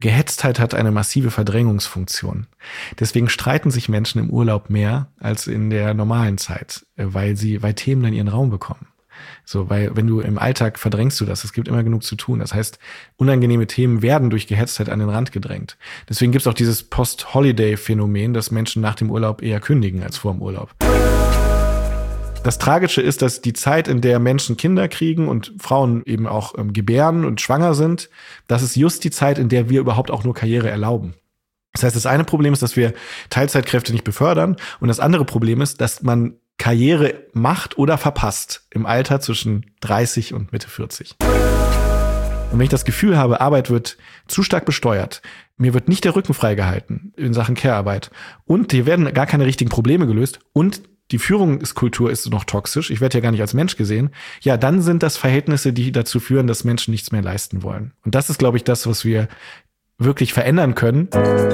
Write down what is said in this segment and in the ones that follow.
Gehetztheit hat eine massive Verdrängungsfunktion. Deswegen streiten sich Menschen im Urlaub mehr als in der normalen Zeit, weil Themen dann ihren Raum bekommen. So, weil wenn du im Alltag verdrängst du das, es gibt immer genug zu tun. Das heißt, unangenehme Themen werden durch Gehetztheit an den Rand gedrängt. Deswegen gibt es auch dieses Post-Holiday-Phänomen, dass Menschen nach dem Urlaub eher kündigen als vor dem Urlaub. Das Tragische ist, dass die Zeit, in der Menschen Kinder kriegen und Frauen eben auch gebären und schwanger sind, das ist just die Zeit, in der wir überhaupt auch nur Karriere erlauben. Das heißt, das eine Problem ist, dass wir Teilzeitkräfte nicht befördern und das andere Problem ist, dass man Karriere macht oder verpasst im Alter zwischen 30 und Mitte 40. Und wenn ich das Gefühl habe, Arbeit wird zu stark besteuert, mir wird nicht der Rücken freigehalten in Sachen Care-Arbeit und hier werden gar keine richtigen Probleme gelöst und die Führungskultur ist noch toxisch, ich werde ja gar nicht als Mensch gesehen, ja, dann sind das Verhältnisse, die dazu führen, dass Menschen nichts mehr leisten wollen. Und das ist, glaube ich, das, was wir wirklich verändern können.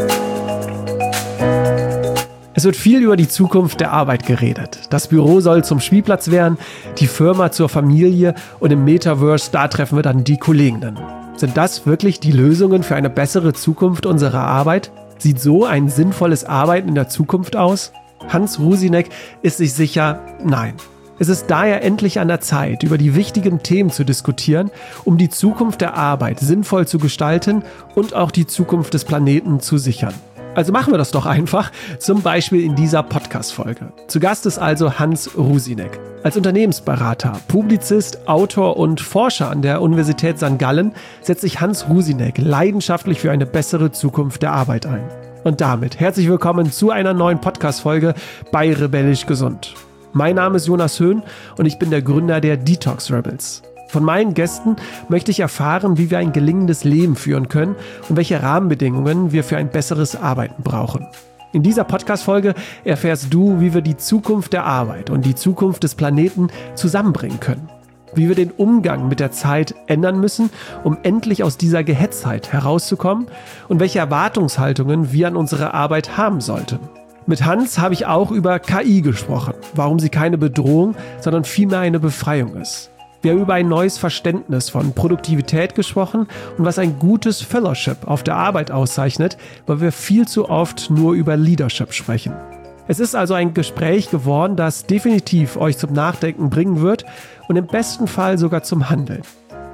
Es wird viel über die Zukunft der Arbeit geredet. Das Büro soll zum Spielplatz werden, die Firma zur Familie und im Metaverse, da treffen wir dann die Kolleginnen. Sind das wirklich die Lösungen für eine bessere Zukunft unserer Arbeit? Sieht so ein sinnvolles Arbeiten in der Zukunft aus? Hans Rusinek ist sich sicher, nein. Es ist daher endlich an der Zeit, über die wichtigen Themen zu diskutieren, um die Zukunft der Arbeit sinnvoll zu gestalten und auch die Zukunft des Planeten zu sichern. Also machen wir das doch einfach, zum Beispiel in dieser Podcast-Folge. Zu Gast ist also Hans Rusinek. Als Unternehmensberater, Publizist, Autor und Forscher an der Universität St. Gallen setzt sich Hans Rusinek leidenschaftlich für eine bessere Zukunft der Arbeit ein. Und damit herzlich willkommen zu einer neuen Podcast-Folge bei Rebellisch Gesund. Mein Name ist Jonas Höhn und ich bin der Gründer der Detox Rebels. Von meinen Gästen möchte ich erfahren, wie wir ein gelingendes Leben führen können und welche Rahmenbedingungen wir für ein besseres Arbeiten brauchen. In dieser Podcast-Folge erfährst du, wie wir die Zukunft der Arbeit und die Zukunft des Planeten zusammenbringen können. Wie wir den Umgang mit der Zeit ändern müssen, um endlich aus dieser Gehetztheit herauszukommen und welche Erwartungshaltungen wir an unsere Arbeit haben sollten. Mit Hans habe ich auch über KI gesprochen, warum sie keine Bedrohung, sondern vielmehr eine Befreiung ist. Wir haben über ein neues Verständnis von Produktivität gesprochen und was ein gutes Fellowship auf der Arbeit auszeichnet, weil wir viel zu oft nur über Leadership sprechen. Es ist also ein Gespräch geworden, das definitiv euch zum Nachdenken bringen wird und im besten Fall sogar zum Handeln.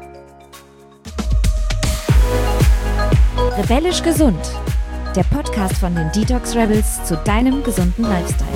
Rebellisch gesund. Der Podcast von den Detox Rebels zu deinem gesunden Lifestyle.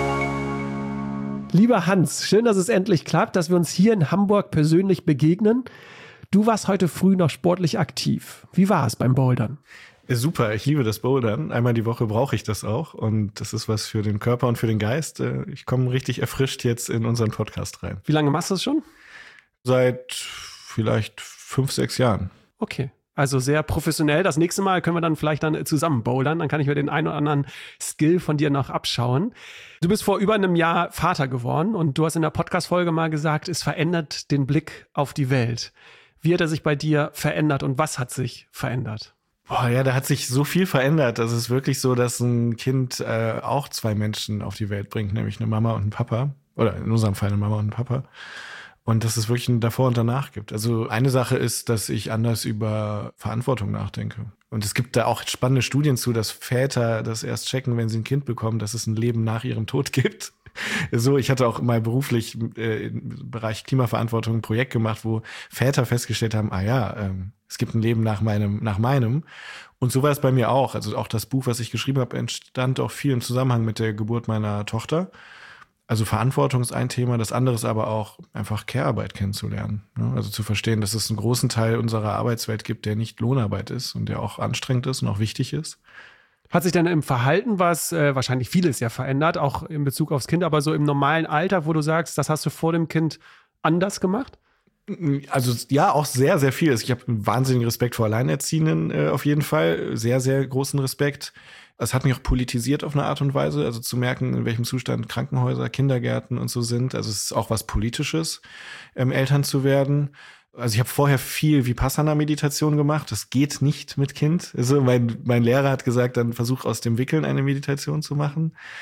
Lieber Hans, schön, dass es endlich klappt, dass wir uns hier in Hamburg persönlich begegnen. Du warst heute früh noch sportlich aktiv. Wie war es beim Bouldern? Super, ich liebe das Bouldern. Einmal die Woche brauche ich das auch und das ist was für den Körper und für den Geist. Ich komme richtig erfrischt jetzt in unseren Podcast rein. Wie lange machst du das schon? Seit vielleicht 5, 6 Jahren. Okay. Also sehr professionell. Das nächste Mal können wir dann vielleicht zusammen bouldern. Dann kann ich mir den einen oder anderen Skill von dir noch abschauen. Du bist vor über einem Jahr Vater geworden und du hast in der Podcast-Folge mal gesagt, es verändert den Blick auf die Welt. Wie hat er sich bei dir verändert und was hat sich verändert? Boah, ja, da hat sich so viel verändert. Das ist wirklich so, dass ein Kind auch 2 Menschen auf die Welt bringt, nämlich eine Mama und einen Papa. Oder in unserem Fall eine Mama und einen Papa. Und dass es wirklich ein Davor und Danach gibt. Also eine Sache ist, dass ich anders über Verantwortung nachdenke. Und es gibt da auch spannende Studien zu, dass Väter das erst checken, wenn sie ein Kind bekommen, dass es ein Leben nach ihrem Tod gibt. So, ich hatte auch mal beruflich im Bereich Klimaverantwortung ein Projekt gemacht, wo Väter festgestellt haben, es gibt ein Leben nach meinem. Und so war es bei mir auch. Also auch das Buch, was ich geschrieben habe, entstand auch viel im Zusammenhang mit der Geburt meiner Tochter. Also Verantwortung ist ein Thema, das andere ist aber auch einfach Care-Arbeit kennenzulernen. Ne? Also zu verstehen, dass es einen großen Teil unserer Arbeitswelt gibt, der nicht Lohnarbeit ist und der auch anstrengend ist und auch wichtig ist. Hat sich denn im Verhalten was, wahrscheinlich vieles ja verändert, auch in Bezug aufs Kind, aber so im normalen Alter, wo du sagst, das hast du vor dem Kind anders gemacht? Also ja, auch sehr, sehr viel. Ich habe einen wahnsinnigen Respekt vor Alleinerziehenden auf jeden Fall. Sehr, sehr großen Respekt. Es hat mich auch politisiert auf eine Art und Weise, also zu merken, in welchem Zustand Krankenhäuser, Kindergärten und so sind. Also es ist auch was Politisches, Eltern zu werden. Also ich habe vorher viel Vipassana-Meditation gemacht. Das geht nicht mit Kind. Also mein Lehrer hat gesagt, dann versuch aus dem Wickeln eine Meditation zu machen.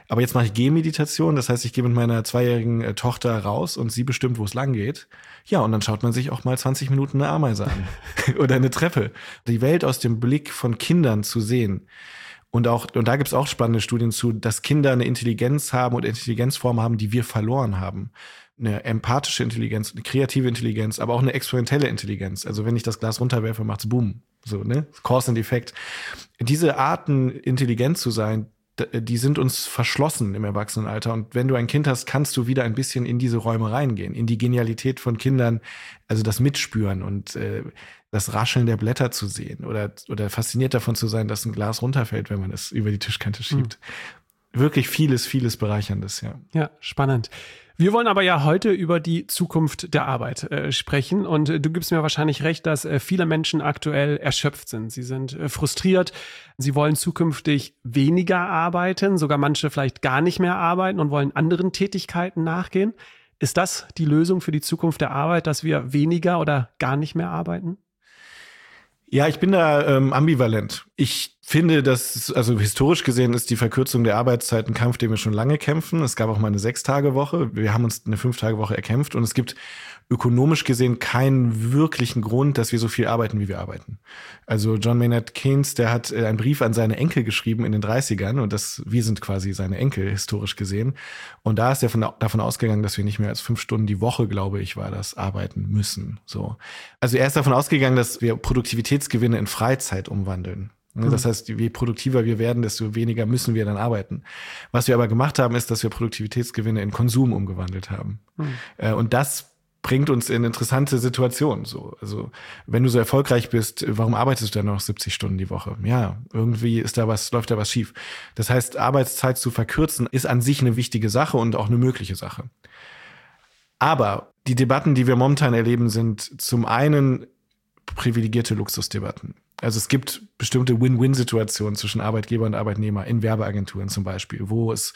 Aber jetzt mache ich Gehmeditation, das heißt, ich gehe mit meiner 2-jährigen Tochter raus und sie bestimmt, wo es lang geht. Ja, und dann schaut man sich auch mal 20 Minuten eine Ameise an oder eine Treppe. Die Welt aus dem Blick von Kindern zu sehen. Und da gibt es auch spannende Studien zu, dass Kinder eine Intelligenz haben und Intelligenzformen haben, die wir verloren haben. Eine empathische Intelligenz, eine kreative Intelligenz, aber auch eine experimentelle Intelligenz. Also wenn ich das Glas runterwerfe, macht's Boom. So, ne? Cause and Effect. Diese Arten, intelligent zu sein, die sind uns verschlossen im Erwachsenenalter. Und wenn du ein Kind hast, kannst du wieder ein bisschen in diese Räume reingehen, in die Genialität von Kindern, also das Mitspüren und das Rascheln der Blätter zu sehen oder fasziniert davon zu sein, dass ein Glas runterfällt, wenn man es über die Tischkante schiebt. Wirklich vieles Bereicherndes, ja. Ja, spannend. Wir wollen aber ja heute über die Zukunft der Arbeit sprechen. Und du gibst mir wahrscheinlich recht, dass viele Menschen aktuell erschöpft sind. Sie sind frustriert. Sie wollen zukünftig weniger arbeiten, sogar manche vielleicht gar nicht mehr arbeiten und wollen anderen Tätigkeiten nachgehen. Ist das die Lösung für die Zukunft der Arbeit, dass wir weniger oder gar nicht mehr arbeiten? Ja, ich bin da ambivalent. Ich finde, dass, also historisch gesehen ist die Verkürzung der Arbeitszeit ein Kampf, den wir schon lange kämpfen. Es gab auch mal eine 6-Tage-Woche. Wir haben uns eine 5-Tage-Woche erkämpft und es gibt ökonomisch gesehen keinen wirklichen Grund, dass wir so viel arbeiten, wie wir arbeiten. Also John Maynard Keynes, der hat einen Brief an seine Enkel geschrieben in den 30ern und wir sind quasi seine Enkel historisch gesehen. Und da ist er davon ausgegangen, dass wir nicht mehr als 5 Stunden die Woche, glaube ich, war das, arbeiten müssen. So. Also er ist davon ausgegangen, dass wir Produktivitätsgewinne in Freizeit umwandeln. Das heißt, je produktiver wir werden, desto weniger müssen wir dann arbeiten. Was wir aber gemacht haben, ist, dass wir Produktivitätsgewinne in Konsum umgewandelt haben. Und das bringt uns in interessante Situationen. So, also wenn du so erfolgreich bist, warum arbeitest du dann noch 70 Stunden die Woche? Ja, irgendwie läuft da was schief. Das heißt, Arbeitszeit zu verkürzen ist an sich eine wichtige Sache und auch eine mögliche Sache. Aber die Debatten, die wir momentan erleben, sind zum einen privilegierte Luxusdebatten. Also es gibt bestimmte Win-Win-Situationen zwischen Arbeitgeber und Arbeitnehmer in Werbeagenturen zum Beispiel, wo es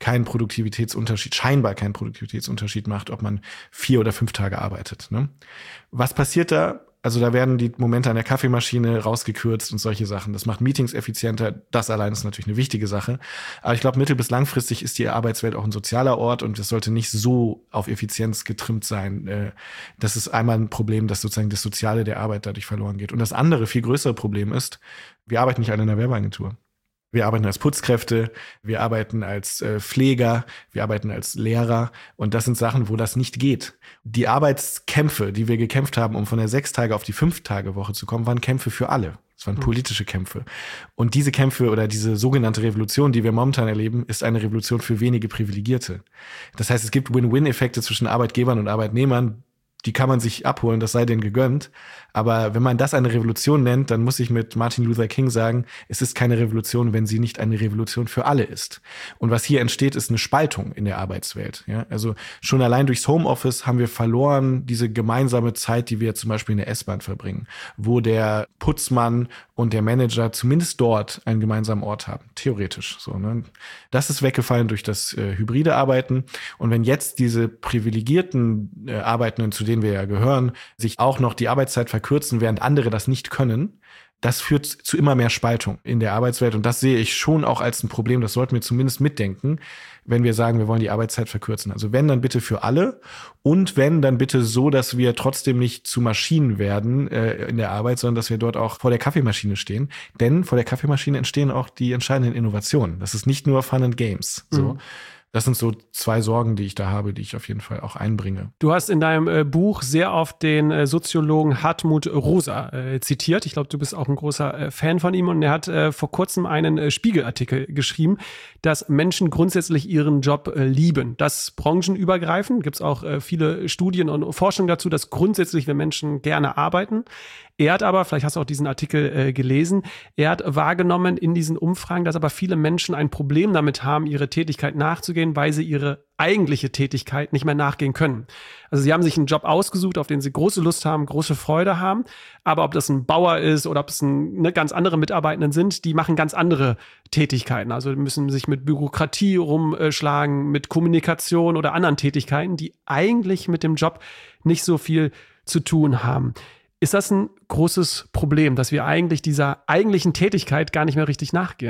scheinbar keinen Produktivitätsunterschied macht, ob man 4 oder 5 Tage arbeitet. Ne? Was passiert da? Also da werden die Momente an der Kaffeemaschine rausgekürzt und solche Sachen. Das macht Meetings effizienter. Das allein ist natürlich eine wichtige Sache. Aber ich glaube, mittel- bis langfristig ist die Arbeitswelt auch ein sozialer Ort und es sollte nicht so auf Effizienz getrimmt sein. Das ist einmal ein Problem, dass sozusagen das Soziale der Arbeit dadurch verloren geht. Und das andere, viel größere Problem ist, wir arbeiten nicht alle in einer Werbeagentur. Wir arbeiten als Putzkräfte, wir arbeiten als Pfleger, wir arbeiten als Lehrer und das sind Sachen, wo das nicht geht. Die Arbeitskämpfe, die wir gekämpft haben, um von der 6-Tage- auf die 5-Tage-Woche zu kommen, waren Kämpfe für alle. Es waren politische Kämpfe. Und diese Kämpfe oder diese sogenannte Revolution, die wir momentan erleben, ist eine Revolution für wenige Privilegierte. Das heißt, es gibt Win-Win-Effekte zwischen Arbeitgebern und Arbeitnehmern, die kann man sich abholen, das sei denen gegönnt. Aber wenn man das eine Revolution nennt, dann muss ich mit Martin Luther King sagen, es ist keine Revolution, wenn sie nicht eine Revolution für alle ist. Und was hier entsteht, ist eine Spaltung in der Arbeitswelt. Ja? Also schon allein durchs Homeoffice haben wir verloren diese gemeinsame Zeit, die wir zum Beispiel in der S-Bahn verbringen, wo der Putzmann und der Manager zumindest dort einen gemeinsamen Ort haben, theoretisch. So, ne? Das ist weggefallen durch das hybride Arbeiten. Und wenn jetzt diese privilegierten Arbeitenden, zu denen wir ja gehören, sich auch noch die Arbeitszeit verkürzen, während andere das nicht können, das führt zu immer mehr Spaltung in der Arbeitswelt. Und das sehe ich schon auch als ein Problem. Das sollten wir zumindest mitdenken, wenn wir sagen, wir wollen die Arbeitszeit verkürzen. Also wenn, dann bitte für alle. Und wenn, dann bitte so, dass wir trotzdem nicht zu Maschinen werden in der Arbeit, sondern dass wir dort auch vor der Kaffeemaschine stehen. Denn vor der Kaffeemaschine entstehen auch die entscheidenden Innovationen. Das ist nicht nur Fun and Games. So. Das sind so 2 Sorgen, die ich da habe, die ich auf jeden Fall auch einbringe. Du hast in deinem Buch sehr oft den Soziologen Hartmut Rosa zitiert. Ich glaube, du bist auch ein großer Fan von ihm. Und er hat vor kurzem einen Spiegelartikel geschrieben, dass Menschen grundsätzlich ihren Job lieben. Das branchenübergreifend. Gibt es auch viele Studien und Forschung dazu, dass grundsätzlich wir Menschen gerne arbeiten. Er hat aber, vielleicht hast du auch diesen Artikel gelesen, er hat wahrgenommen in diesen Umfragen, dass aber viele Menschen ein Problem damit haben, ihre Tätigkeit nachzugehen, weil sie ihre eigentliche Tätigkeit nicht mehr nachgehen können. Also sie haben sich einen Job ausgesucht, auf den sie große Lust haben, große Freude haben, aber ob das ein Bauer ist oder ob es ganz andere Mitarbeitenden sind, die machen ganz andere Tätigkeiten. Also müssen sich mit Bürokratie rumschlagen, mit Kommunikation oder anderen Tätigkeiten, die eigentlich mit dem Job nicht so viel zu tun haben. Ist das ein großes Problem, dass wir eigentlich dieser eigentlichen Tätigkeit gar nicht mehr richtig nachgehen?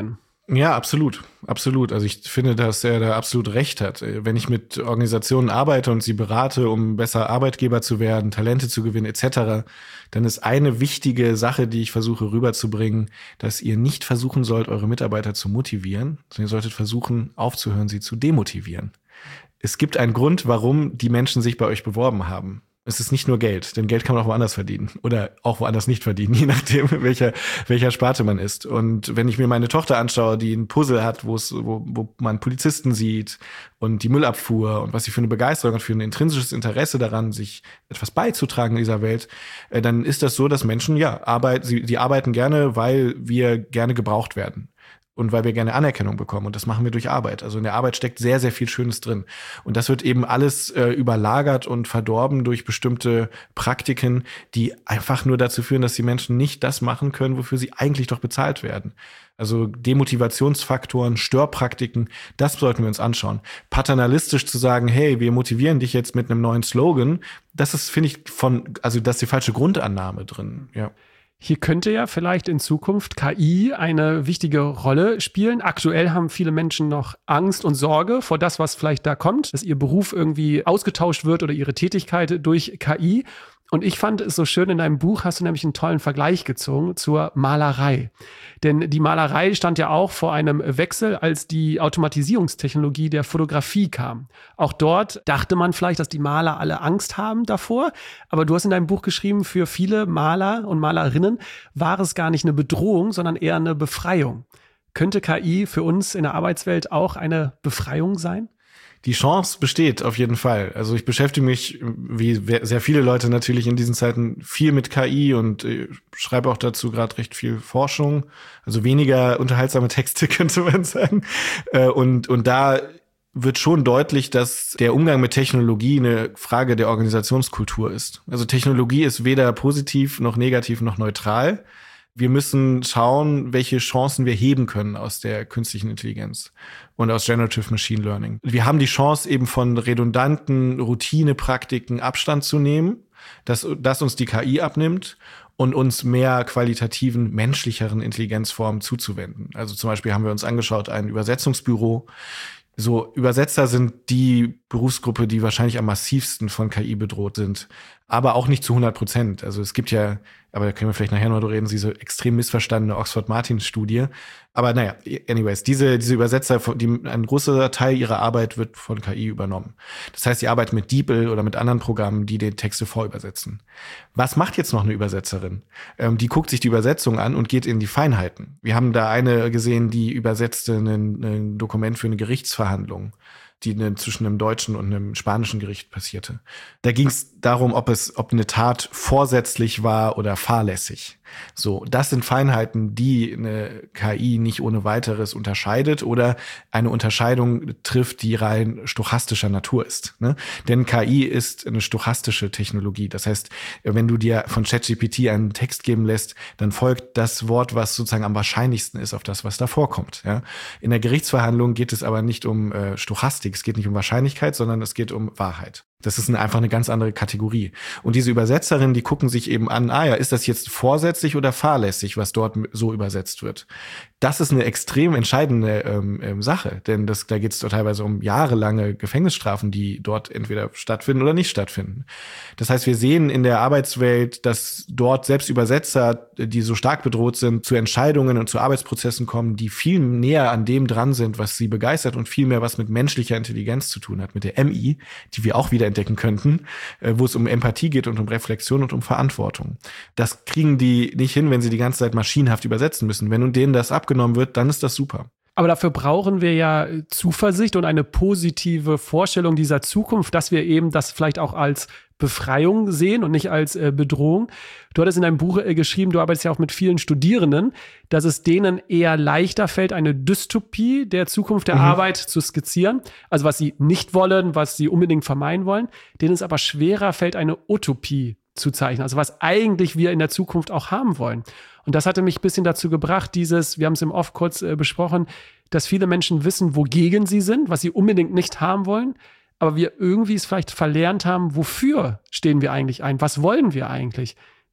Ja, absolut. Absolut. Also ich finde, dass er da absolut recht hat. Wenn ich mit Organisationen arbeite und sie berate, um besser Arbeitgeber zu werden, Talente zu gewinnen etc., dann ist eine wichtige Sache, die ich versuche rüberzubringen, dass ihr nicht versuchen sollt, eure Mitarbeiter zu motivieren, sondern ihr solltet versuchen, aufzuhören, sie zu demotivieren. Es gibt einen Grund, warum die Menschen sich bei euch beworben haben. Es ist nicht nur Geld, denn Geld kann man auch woanders verdienen oder auch woanders nicht verdienen, je nachdem, welcher Sparte man ist. Und wenn ich mir meine Tochter anschaue, die ein Puzzle hat, wo man Polizisten sieht und die Müllabfuhr und was sie für eine Begeisterung hat, für ein intrinsisches Interesse daran, sich etwas beizutragen in dieser Welt, dann ist das so, dass Menschen, die arbeiten gerne, weil wir gerne gebraucht werden. Und weil wir gerne Anerkennung bekommen. Und das machen wir durch Arbeit. Also in der Arbeit steckt sehr, sehr viel Schönes drin. Und das wird eben alles überlagert und verdorben durch bestimmte Praktiken, die einfach nur dazu führen, dass die Menschen nicht das machen können, wofür sie eigentlich doch bezahlt werden. Also Demotivationsfaktoren, Störpraktiken, das sollten wir uns anschauen. Paternalistisch zu sagen, hey, wir motivieren dich jetzt mit einem neuen Slogan, das ist, finde ich, das ist die falsche Grundannahme drin, ja. Hier könnte ja vielleicht in Zukunft KI eine wichtige Rolle spielen. Aktuell haben viele Menschen noch Angst und Sorge vor das, was vielleicht da kommt, dass ihr Beruf irgendwie ausgetauscht wird oder ihre Tätigkeit durch KI. Und ich fand es so schön, in deinem Buch hast du nämlich einen tollen Vergleich gezogen zur Malerei. Denn die Malerei stand ja auch vor einem Wechsel, als die Automatisierungstechnologie der Fotografie kam. Auch dort dachte man vielleicht, dass die Maler alle Angst haben davor. Aber du hast in deinem Buch geschrieben, für viele Maler und Malerinnen war es gar nicht eine Bedrohung, sondern eher eine Befreiung. Könnte KI für uns in der Arbeitswelt auch eine Befreiung sein? Die Chance besteht auf jeden Fall. Also ich beschäftige mich, wie sehr viele Leute natürlich in diesen Zeiten, viel mit KI und schreibe auch dazu gerade recht viel Forschung. Also weniger unterhaltsame Texte, könnte man sagen. Und da wird schon deutlich, dass der Umgang mit Technologie eine Frage der Organisationskultur ist. Also Technologie ist weder positiv noch negativ noch neutral. Wir müssen schauen, welche Chancen wir heben können aus der künstlichen Intelligenz und aus Generative Machine Learning. Wir haben die Chance, eben von redundanten Routinepraktiken Abstand zu nehmen, dass uns die KI abnimmt und uns mehr qualitativen, menschlicheren Intelligenzformen zuzuwenden. Also zum Beispiel haben wir uns angeschaut, ein Übersetzungsbüro. So, Übersetzer sind die Berufsgruppe, die wahrscheinlich am massivsten von KI bedroht sind, aber auch nicht zu 100%. Also es gibt ja, aber da können wir vielleicht nachher noch drüber reden, diese extrem missverstandene Oxford-Martin-Studie. Aber naja, anyways, diese Übersetzer, ein großer Teil ihrer Arbeit wird von KI übernommen. Das heißt, sie arbeiten mit DeepL oder mit anderen Programmen, die den Texte vorübersetzen. Was macht jetzt noch eine Übersetzerin? Die guckt sich die Übersetzung an und geht in die Feinheiten. Wir haben da eine gesehen, die übersetzte ein Dokument für eine Gerichtsverhandlung, die zwischen einem deutschen und einem spanischen Gericht passierte. Da ging es darum, ob eine Tat vorsätzlich war oder fahrlässig. So, das sind Feinheiten, die eine KI nicht ohne weiteres unterscheidet oder eine Unterscheidung trifft, die rein stochastischer Natur ist. Ne? Denn KI ist eine stochastische Technologie. Das heißt, wenn du dir von ChatGPT einen Text geben lässt, dann folgt das Wort, was sozusagen am wahrscheinlichsten ist, auf das, was da vorkommt. Ja? In der Gerichtsverhandlung geht es aber nicht um Stochastik, es geht nicht um Wahrscheinlichkeit, sondern es geht um Wahrheit. Das ist einfach eine ganz andere Kategorie. Und diese Übersetzerinnen, die gucken sich eben an, ist das jetzt vorsätzlich oder fahrlässig, was dort so übersetzt wird? Das ist eine extrem entscheidende Sache, denn da geht es teilweise um jahrelange Gefängnisstrafen, die dort entweder stattfinden oder nicht stattfinden. Das heißt, wir sehen in der Arbeitswelt, dass dort selbst Übersetzer, die so stark bedroht sind, zu Entscheidungen und zu Arbeitsprozessen kommen, die viel näher an dem dran sind, was sie begeistert und viel mehr was mit menschlicher Intelligenz zu tun hat, mit der MI, die wir auch wieder entdecken könnten, wo es um Empathie geht und um Reflexion und um Verantwortung. Das kriegen die nicht hin, wenn sie die ganze Zeit maschinenhaft übersetzen müssen. Wenn denen das abgenommen wird, dann ist das super. Aber dafür brauchen wir ja Zuversicht und eine positive Vorstellung dieser Zukunft, dass wir eben das vielleicht auch als Befreiung sehen und nicht als Bedrohung. Du hattest in deinem Buch geschrieben, du arbeitest ja auch mit vielen Studierenden, dass es denen eher leichter fällt, eine Dystopie der Zukunft der Arbeit zu skizzieren. Also was sie nicht wollen, was sie unbedingt vermeiden wollen. Denen es aber schwerer fällt, eine Utopie zu zeichnen. Also was eigentlich wir in der Zukunft auch haben wollen. Und das hatte mich ein bisschen dazu gebracht, wir haben es im Off kurz besprochen, dass viele Menschen wissen, wogegen sie sind, was sie unbedingt nicht haben wollen, aber wir irgendwie es vielleicht verlernt haben, wofür stehen wir eigentlich ein, was wollen wir eigentlich?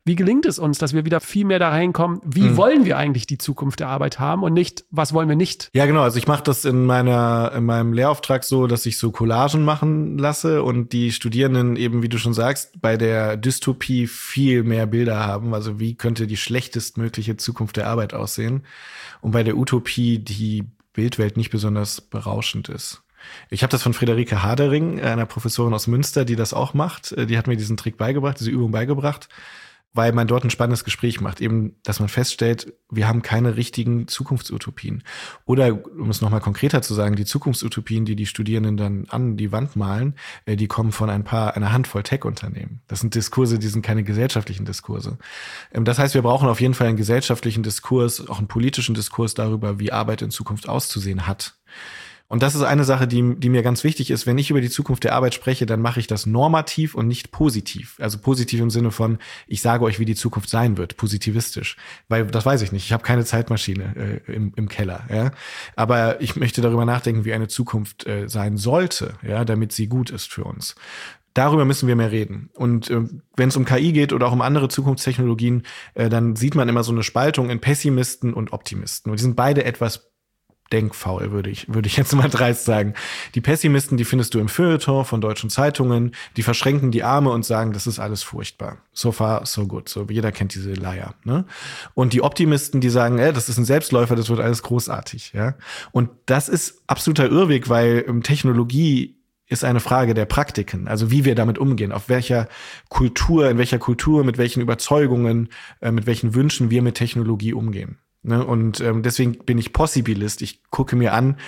Wie gelingt es uns, dass wir wieder viel mehr da reinkommen, wie wollen wir eigentlich die Zukunft der Arbeit haben und nicht, was wollen wir nicht? Ja, genau. Also ich mache das in meinem Lehrauftrag so, dass ich so Collagen machen lasse und die Studierenden eben, wie du schon sagst, bei der Dystopie viel mehr Bilder haben. Also wie könnte die schlechtestmögliche Zukunft der Arbeit aussehen? Und bei der Utopie die Bildwelt nicht besonders berauschend ist. Ich habe das von Friederike Hadering, einer Professorin aus Münster, die das auch macht. Die hat mir diesen Trick beigebracht, diese Übung beigebracht, weil man dort ein spannendes Gespräch macht. Eben, dass man feststellt, wir haben keine richtigen Zukunftsutopien. Oder, um es nochmal konkreter zu sagen, die Zukunftsutopien, die die Studierenden dann an die Wand malen, die kommen von einer Handvoll Tech-Unternehmen. Das sind Diskurse, die sind keine gesellschaftlichen Diskurse. Das heißt, wir brauchen auf jeden Fall einen gesellschaftlichen Diskurs, auch einen politischen Diskurs darüber, wie Arbeit in Zukunft auszusehen hat. Und das ist eine Sache, die mir ganz wichtig ist. Wenn ich über die Zukunft der Arbeit spreche, dann mache ich das normativ und nicht positiv. Also positiv im Sinne von, ich sage euch, wie die Zukunft sein wird, positivistisch. Weil das weiß ich nicht. Ich habe keine Zeitmaschine im Keller. Ja? Aber ich möchte darüber nachdenken, wie eine Zukunft sein sollte, ja, damit sie gut ist für uns. Darüber müssen wir mehr reden. Und wenn es um KI geht oder auch um andere Zukunftstechnologien, dann sieht man immer so eine Spaltung in Pessimisten und Optimisten. Und die sind beide etwas denkfaul, würde ich jetzt mal dreist sagen. Die Pessimisten, die findest du im Feuilleton von deutschen Zeitungen, die verschränken die Arme und sagen, das ist alles furchtbar. So far, so good. So, jeder kennt diese Leier, ne? Und die Optimisten, die sagen, das ist ein Selbstläufer, das wird alles großartig, ja? Und das ist absoluter Irrweg, weil Technologie ist eine Frage der Praktiken, also wie wir damit umgehen, in welcher Kultur, mit welchen Überzeugungen, mit welchen Wünschen wir mit Technologie umgehen. Und deswegen bin ich Possibilist. Ich gucke mir an,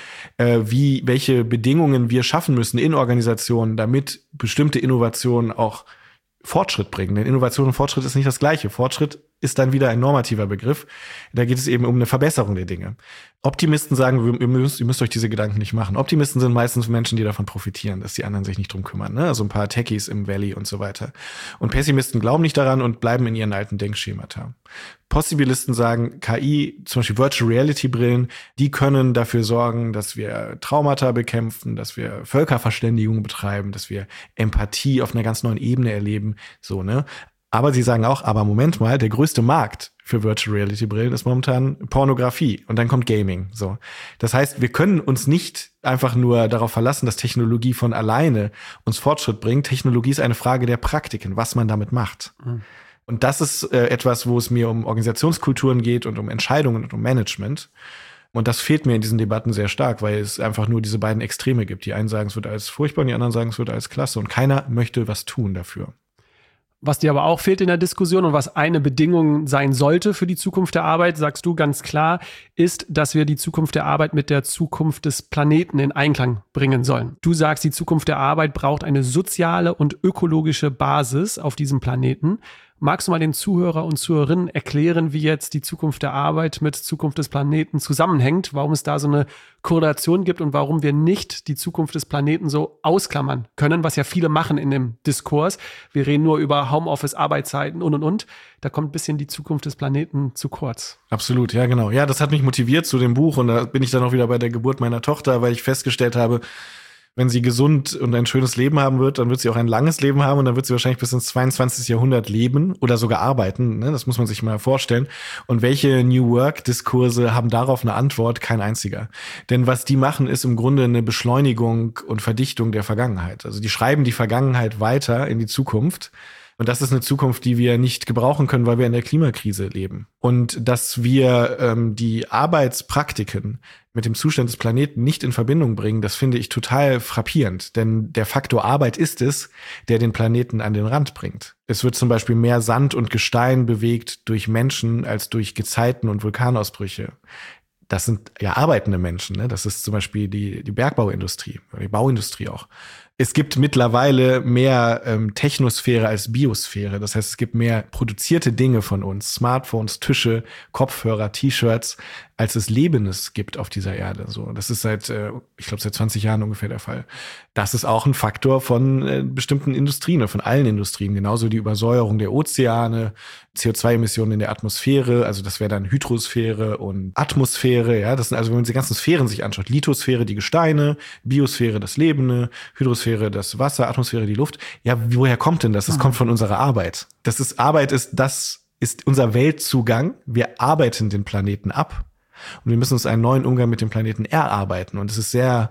welche Bedingungen wir schaffen müssen in Organisationen, damit bestimmte Innovationen auch Fortschritt bringen. Denn Innovation und Fortschritt ist nicht das Gleiche. Fortschritt ist dann wieder ein normativer Begriff. Da geht es eben um eine Verbesserung der Dinge. Optimisten sagen, ihr müsst euch diese Gedanken nicht machen. Optimisten sind meistens Menschen, die davon profitieren, dass die anderen sich nicht drum kümmern. Ne? Also ein paar Techies im Valley und so weiter. Und Pessimisten glauben nicht daran und bleiben in ihren alten Denkschemata. Possibilisten sagen, KI, zum Beispiel Virtual Reality Brillen, die können dafür sorgen, dass wir Traumata bekämpfen, dass wir Völkerverständigung betreiben, dass wir Empathie auf einer ganz neuen Ebene erleben. So, ne? Aber sie sagen auch, aber Moment mal, der größte Markt für Virtual Reality Brillen ist momentan Pornografie und dann kommt Gaming. So, das heißt, wir können uns nicht einfach nur darauf verlassen, dass Technologie von alleine uns Fortschritt bringt. Technologie ist eine Frage der Praktiken, was man damit macht. Mhm. Und das ist etwas, wo es mir um Organisationskulturen geht und um Entscheidungen und um Management. Und das fehlt mir in diesen Debatten sehr stark, weil es einfach nur diese beiden Extreme gibt. Die einen sagen, es wird alles furchtbar und die anderen sagen, es wird alles klasse. Und keiner möchte was tun dafür. Was dir aber auch fehlt in der Diskussion und was eine Bedingung sein sollte für die Zukunft der Arbeit, sagst du ganz klar, ist, dass wir die Zukunft der Arbeit mit der Zukunft des Planeten in Einklang bringen sollen. Du sagst, die Zukunft der Arbeit braucht eine soziale und ökologische Basis auf diesem Planeten. Magst du mal den Zuhörer und Zuhörerinnen erklären, wie jetzt die Zukunft der Arbeit mit Zukunft des Planeten zusammenhängt, warum es da so eine Korrelation gibt und warum wir nicht die Zukunft des Planeten so ausklammern können, was ja viele machen in dem Diskurs. Wir reden nur über Homeoffice, Arbeitszeiten und. Da kommt ein bisschen die Zukunft des Planeten zu kurz. Absolut, ja genau. Ja, das hat mich motiviert zu dem Buch und da bin ich dann auch wieder bei der Geburt meiner Tochter, weil ich festgestellt habe, wenn sie gesund und ein schönes Leben haben wird, dann wird sie auch ein langes Leben haben und dann wird sie wahrscheinlich bis ins 22. Jahrhundert leben oder sogar arbeiten. Ne? Das muss man sich mal vorstellen. Und welche New Work-Diskurse haben darauf eine Antwort? Kein einziger. Denn was die machen, ist im Grunde eine Beschleunigung und Verdichtung der Vergangenheit. Also die schreiben die Vergangenheit weiter in die Zukunft. Und das ist eine Zukunft, die wir nicht gebrauchen können, weil wir in der Klimakrise leben. Und dass wir die Arbeitspraktiken mit dem Zustand des Planeten nicht in Verbindung bringen, das finde ich total frappierend. Denn der Faktor Arbeit ist es, der den Planeten an den Rand bringt. Es wird zum Beispiel mehr Sand und Gestein bewegt durch Menschen als durch Gezeiten und Vulkanausbrüche. Das sind ja arbeitende Menschen, ne? Das ist zum Beispiel die Bergbauindustrie, oder die Bauindustrie auch. Es gibt mittlerweile mehr Technosphäre als Biosphäre. Das heißt, es gibt mehr produzierte Dinge von uns. Smartphones, Tische, Kopfhörer, T-Shirts, als es Lebendes gibt auf dieser Erde. So, das ist seit 20 Jahren ungefähr der Fall. Das ist auch ein Faktor von bestimmten Industrien, von allen Industrien. Genauso die Übersäuerung der Ozeane, CO2-Emissionen in der Atmosphäre. Also das wäre dann Hydrosphäre und Atmosphäre. Ja, das sind also, wenn man die ganzen Sphären sich anschaut. Lithosphäre, die Gesteine, Biosphäre, das Lebende, Hydrosphäre, Atmosphäre das Wasser, Atmosphäre die Luft. Ja, woher kommt denn das? Das kommt von unserer Arbeit. Arbeit ist unser Weltzugang. Wir arbeiten den Planeten ab. Und wir müssen uns einen neuen Umgang mit dem Planeten erarbeiten. Und es ist sehr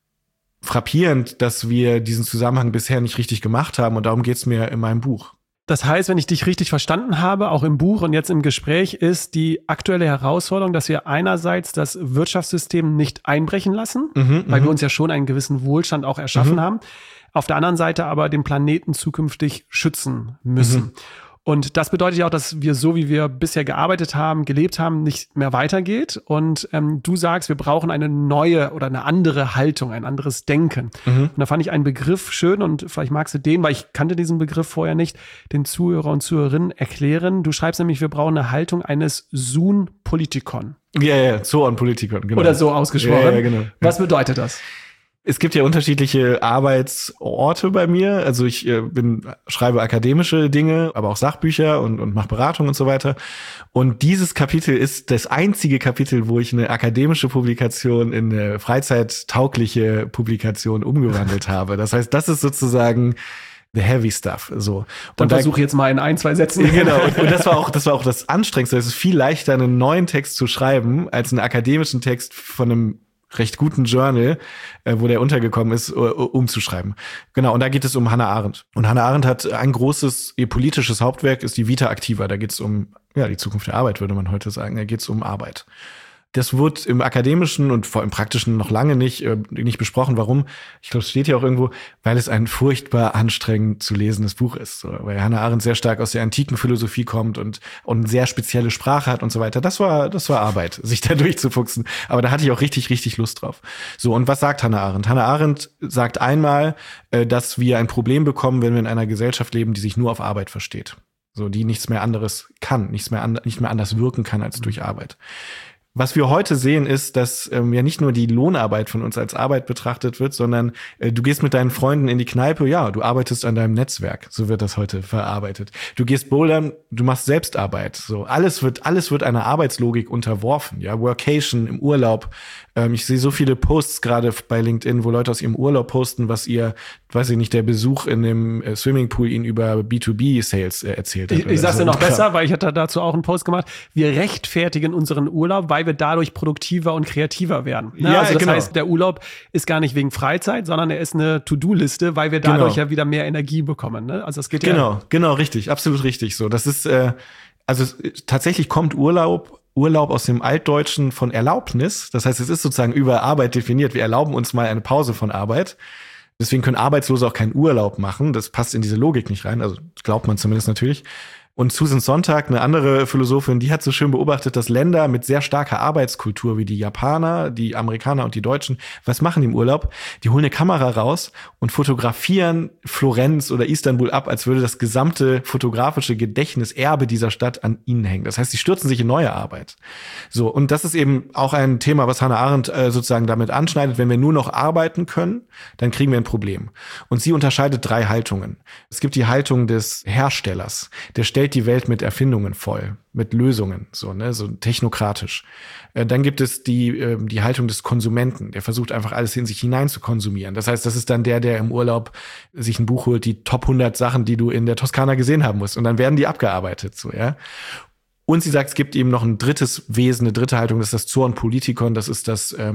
frappierend, dass wir diesen Zusammenhang bisher nicht richtig gemacht haben. Und darum geht es mir in meinem Buch. Das heißt, wenn ich dich richtig verstanden habe, auch im Buch und jetzt im Gespräch, ist die aktuelle Herausforderung, dass wir einerseits das Wirtschaftssystem nicht einbrechen lassen, weil wir uns ja schon einen gewissen Wohlstand auch erschaffen haben. Auf der anderen Seite aber den Planeten zukünftig schützen müssen. Und das bedeutet ja auch, dass wir so, wie wir bisher gearbeitet haben, gelebt haben, nicht mehr weitergeht. Und du sagst, wir brauchen eine neue oder eine andere Haltung, ein anderes Denken. Und da fand ich einen Begriff schön und vielleicht magst du den, weil ich kannte diesen Begriff vorher nicht, den Zuhörer und Zuhörerinnen erklären. Du schreibst nämlich, wir brauchen eine Haltung eines Zoon-Politikon. Ja, Zoon-Politikon, genau. Oder so ausgesprochen. Ja, genau. Was bedeutet das? Es gibt ja unterschiedliche Arbeitsorte bei mir. Also ich schreibe akademische Dinge, aber auch Sachbücher und mache Beratung und so weiter. Und dieses Kapitel ist das einzige Kapitel, wo ich eine akademische Publikation in eine freizeittaugliche Publikation umgewandelt habe. Das heißt, das ist sozusagen the heavy stuff. So. Dann versuche jetzt mal in 1, 2 Sätzen. Genau. Und das war auch das Anstrengendste. Es ist viel leichter, einen neuen Text zu schreiben, als einen akademischen Text von einem recht guten Journal, wo der untergekommen ist, umzuschreiben. Genau, und da geht es um Hannah Arendt. Und Hannah Arendt hat ein großes, ihr politisches Hauptwerk ist die Vita Activa. Da geht es um, die Zukunft der Arbeit, würde man heute sagen. Da geht es um Arbeit. Das wird im Akademischen und vor allem Praktischen noch lange nicht besprochen. Warum? Ich glaube, es steht hier auch irgendwo, weil es ein furchtbar anstrengend zu lesendes Buch ist. So, weil Hannah Arendt sehr stark aus der antiken Philosophie kommt und sehr spezielle Sprache hat und so weiter. Das war Arbeit, sich da durchzufuchsen. Aber da hatte ich auch richtig, richtig Lust drauf. So, und was sagt Hannah Arendt? Hannah Arendt sagt einmal, dass wir ein Problem bekommen, wenn wir in einer Gesellschaft leben, die sich nur auf Arbeit versteht. So, die nichts mehr anderes kann, nicht mehr anders wirken kann als durch Arbeit. Was wir heute sehen, ist, dass ja nicht nur die Lohnarbeit von uns als Arbeit betrachtet wird, sondern du gehst mit deinen Freunden in die Kneipe, du arbeitest an deinem Netzwerk, so wird das heute verarbeitet. Du gehst bouldern, du machst Selbstarbeit, so alles wird einer Arbeitslogik unterworfen, Workation im Urlaub. Ich sehe so viele Posts gerade bei LinkedIn, wo Leute aus ihrem Urlaub posten, was der Besuch in dem Swimmingpool ihnen über B2B-Sales erzählt hat. Ich sag's dir noch besser, weil ich hatte dazu auch einen Post gemacht. Wir rechtfertigen unseren Urlaub, weil wir dadurch produktiver und kreativer werden. Also das heißt, der Urlaub ist gar nicht wegen Freizeit, sondern er ist eine To-Do-Liste, weil wir dadurch ja wieder mehr Energie bekommen. Ne? Also es geht Genau, richtig, absolut richtig. So, das ist tatsächlich kommt Urlaub aus dem Altdeutschen von Erlaubnis. Das heißt, es ist sozusagen über Arbeit definiert. Wir erlauben uns mal eine Pause von Arbeit. Deswegen können Arbeitslose auch keinen Urlaub machen. Das passt in diese Logik nicht rein. Also glaubt man zumindest natürlich. Und Susan Sontag, eine andere Philosophin, die hat so schön beobachtet, dass Länder mit sehr starker Arbeitskultur wie die Japaner, die Amerikaner und die Deutschen, was machen die im Urlaub? Die holen eine Kamera raus und fotografieren Florenz oder Istanbul ab, als würde das gesamte fotografische Gedächtniserbe dieser Stadt an ihnen hängen. Das heißt, sie stürzen sich in neue Arbeit. So, und das ist eben auch ein Thema, was Hannah Arendt sozusagen damit anschneidet. Wenn wir nur noch arbeiten können, dann kriegen wir ein Problem. Und sie unterscheidet 3 Haltungen. Es gibt die Haltung des Herstellers. Der stellt die Welt mit Erfindungen voll, mit Lösungen, so technokratisch. Dann gibt es die Haltung des Konsumenten, der versucht einfach alles in sich hinein zu konsumieren. Das heißt, das ist dann der im Urlaub sich ein Buch holt, die Top 100 Sachen, die du in der Toskana gesehen haben musst. Und dann werden die abgearbeitet, so, ja. Und sie sagt, es gibt eben noch ein drittes Wesen, eine dritte Haltung, das ist das Zoon-Politikon, das ist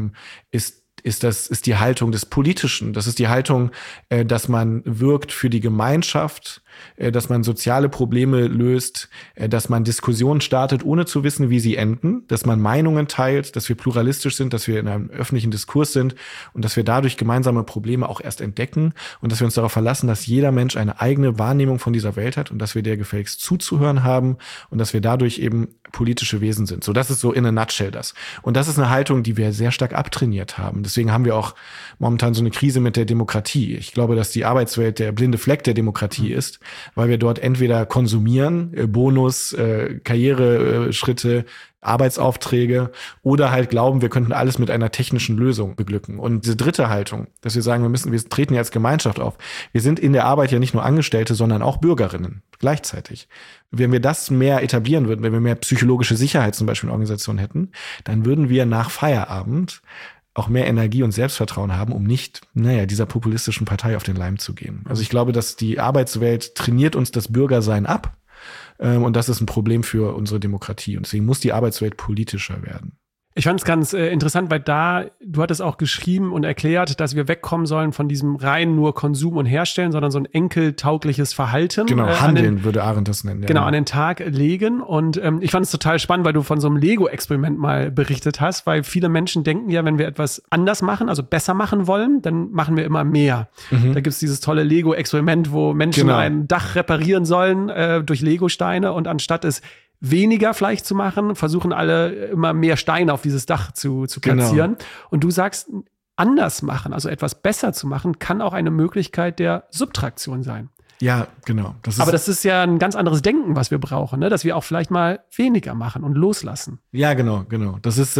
die Haltung des Politischen. Das ist die Haltung, dass man wirkt für die Gemeinschaft, dass man soziale Probleme löst, dass man Diskussionen startet, ohne zu wissen, wie sie enden, dass man Meinungen teilt, dass wir pluralistisch sind, dass wir in einem öffentlichen Diskurs sind und dass wir dadurch gemeinsame Probleme auch erst entdecken und dass wir uns darauf verlassen, dass jeder Mensch eine eigene Wahrnehmung von dieser Welt hat und dass wir der gefälligst zuzuhören haben und dass wir dadurch eben politische Wesen sind. So, das ist so in a nutshell das. Und das ist eine Haltung, die wir sehr stark abtrainiert haben. Deswegen haben wir auch momentan so eine Krise mit der Demokratie. Ich glaube, dass die Arbeitswelt der blinde Fleck der Demokratie ist, weil wir dort entweder konsumieren, Bonus, Karriereschritte, Arbeitsaufträge oder halt glauben, wir könnten alles mit einer technischen Lösung beglücken. Und diese dritte Haltung, dass wir sagen, wir treten ja als Gemeinschaft auf. Wir sind in der Arbeit ja nicht nur Angestellte, sondern auch Bürgerinnen gleichzeitig. Wenn wir das mehr etablieren würden, wenn wir mehr psychologische Sicherheit zum Beispiel in Organisationen hätten, dann würden wir nach Feierabend auch mehr Energie und Selbstvertrauen haben, um nicht, dieser populistischen Partei auf den Leim zu gehen. Also ich glaube, dass die Arbeitswelt trainiert uns das Bürgersein ab. Und das ist ein Problem für unsere Demokratie. Und deswegen muss die Arbeitswelt politischer werden. Ich fand es ganz interessant, weil du hattest auch geschrieben und erklärt, dass wir wegkommen sollen von diesem rein nur Konsum und Herstellen, sondern so ein enkeltaugliches Verhalten. Genau, Handeln würde Arendt das nennen. Genau, an den Tag legen. Und ich fand es total spannend, weil du von so einem Lego-Experiment mal berichtet hast, weil viele Menschen denken ja, wenn wir etwas anders machen, also besser machen wollen, dann machen wir immer mehr. Da gibt's dieses tolle Lego-Experiment, wo Menschen ein Dach reparieren sollen durch Lego-Steine und anstatt es weniger vielleicht zu machen, versuchen alle immer mehr Steine auf dieses Dach zu platzieren. Genau. Und du sagst, anders machen, also etwas besser zu machen, kann auch eine Möglichkeit der Subtraktion sein. Ja, genau. Aber das ist ja ein ganz anderes Denken, was wir brauchen, ne? Dass wir auch vielleicht mal weniger machen und loslassen. Ja, genau. Das ist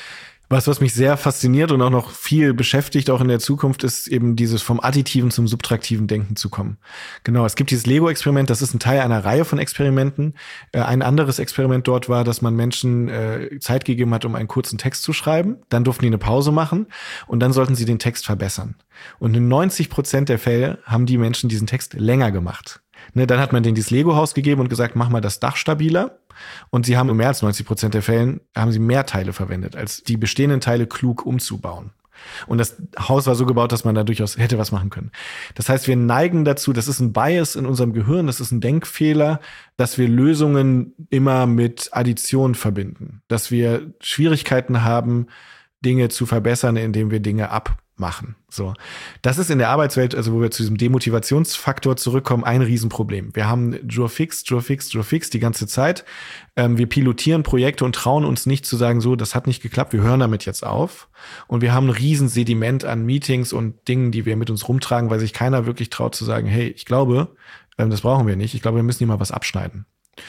was mich sehr fasziniert und auch noch viel beschäftigt, auch in der Zukunft, ist eben dieses vom additiven zum subtraktiven Denken zu kommen. Genau, es gibt dieses Lego-Experiment, das ist ein Teil einer Reihe von Experimenten. Ein anderes Experiment dort war, dass man Menschen Zeit gegeben hat, um einen kurzen Text zu schreiben. Dann durften die eine Pause machen und dann sollten sie den Text verbessern. Und in 90% der Fälle haben die Menschen diesen Text länger gemacht. Dann hat man denen dieses Lego-Haus gegeben und gesagt, mach mal das Dach stabiler. Und sie haben in mehr als 90% der Fällen haben sie mehr Teile verwendet, als die bestehenden Teile klug umzubauen. Und das Haus war so gebaut, dass man da durchaus hätte was machen können. Das heißt, wir neigen dazu, das ist ein Bias in unserem Gehirn, das ist ein Denkfehler, dass wir Lösungen immer mit Addition verbinden. Dass wir Schwierigkeiten haben, Dinge zu verbessern, indem wir Dinge abmachen. So. Das ist in der Arbeitswelt, also wo wir zu diesem Demotivationsfaktor zurückkommen, ein Riesenproblem. Wir haben Jour fix die ganze Zeit. Wir pilotieren Projekte und trauen uns nicht zu sagen, so, das hat nicht geklappt, wir hören damit jetzt auf. Und wir haben ein Riesensediment an Meetings und Dingen, die wir mit uns rumtragen, weil sich keiner wirklich traut zu sagen, hey, ich glaube, das brauchen wir nicht. Ich glaube, wir müssen hier mal was abschneiden.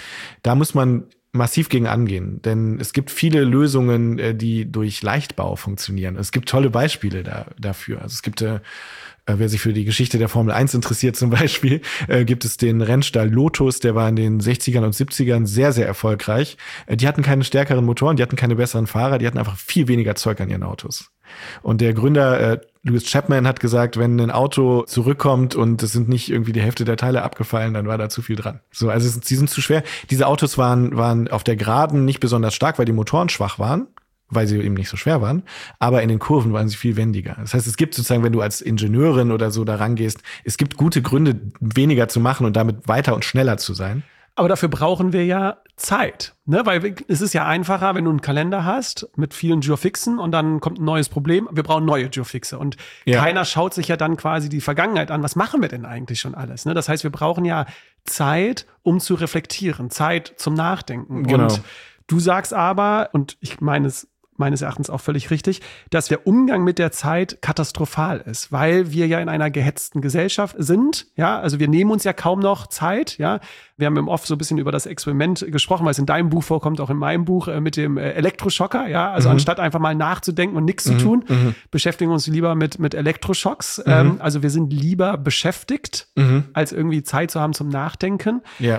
Da muss man massiv gegen angehen, denn es gibt viele Lösungen, die durch Leichtbau funktionieren. Es gibt tolle Beispiele dafür. Also es gibt, wer sich für die Geschichte der Formel 1 interessiert zum Beispiel, gibt es den Rennstall Lotus, der war in den 60ern und 70ern sehr, sehr erfolgreich. Die hatten keine stärkeren Motoren, die hatten keine besseren Fahrer, die hatten einfach viel weniger Zeug an ihren Autos. Und der Gründer Lewis Chapman hat gesagt, wenn ein Auto zurückkommt und es sind nicht irgendwie die Hälfte der Teile abgefallen, dann war da zu viel dran. So, also sie sind zu schwer. Diese Autos waren auf der Geraden nicht besonders stark, weil die Motoren schwach waren, weil sie eben nicht so schwer waren, aber in den Kurven waren sie viel wendiger. Das heißt, es gibt sozusagen, wenn du als Ingenieurin oder so da rangehst, es gibt gute Gründe, weniger zu machen und damit weiter und schneller zu sein. Aber dafür brauchen wir ja Zeit, ne? Weil es ist ja einfacher, wenn du einen Kalender hast mit vielen Jour-Fixen und dann kommt ein neues Problem. Wir brauchen neue Jour-Fixe und keiner schaut sich ja dann quasi die Vergangenheit an. Was machen wir denn eigentlich schon alles? Ne? Das heißt, wir brauchen ja Zeit, um zu reflektieren, Zeit zum Nachdenken. Genau. Und du sagst aber, und ich meine es meines Erachtens auch völlig richtig, dass der Umgang mit der Zeit katastrophal ist, weil wir ja in einer gehetzten Gesellschaft sind, ja, also wir nehmen uns ja kaum noch Zeit, ja, wir haben im Off so ein bisschen über das Experiment gesprochen, weil es in deinem Buch vorkommt, auch in meinem Buch mit dem Elektroschocker, ja, also anstatt einfach mal nachzudenken und nichts zu tun, beschäftigen wir uns lieber mit Elektroschocks, also wir sind lieber beschäftigt, als irgendwie Zeit zu haben zum Nachdenken. Ja.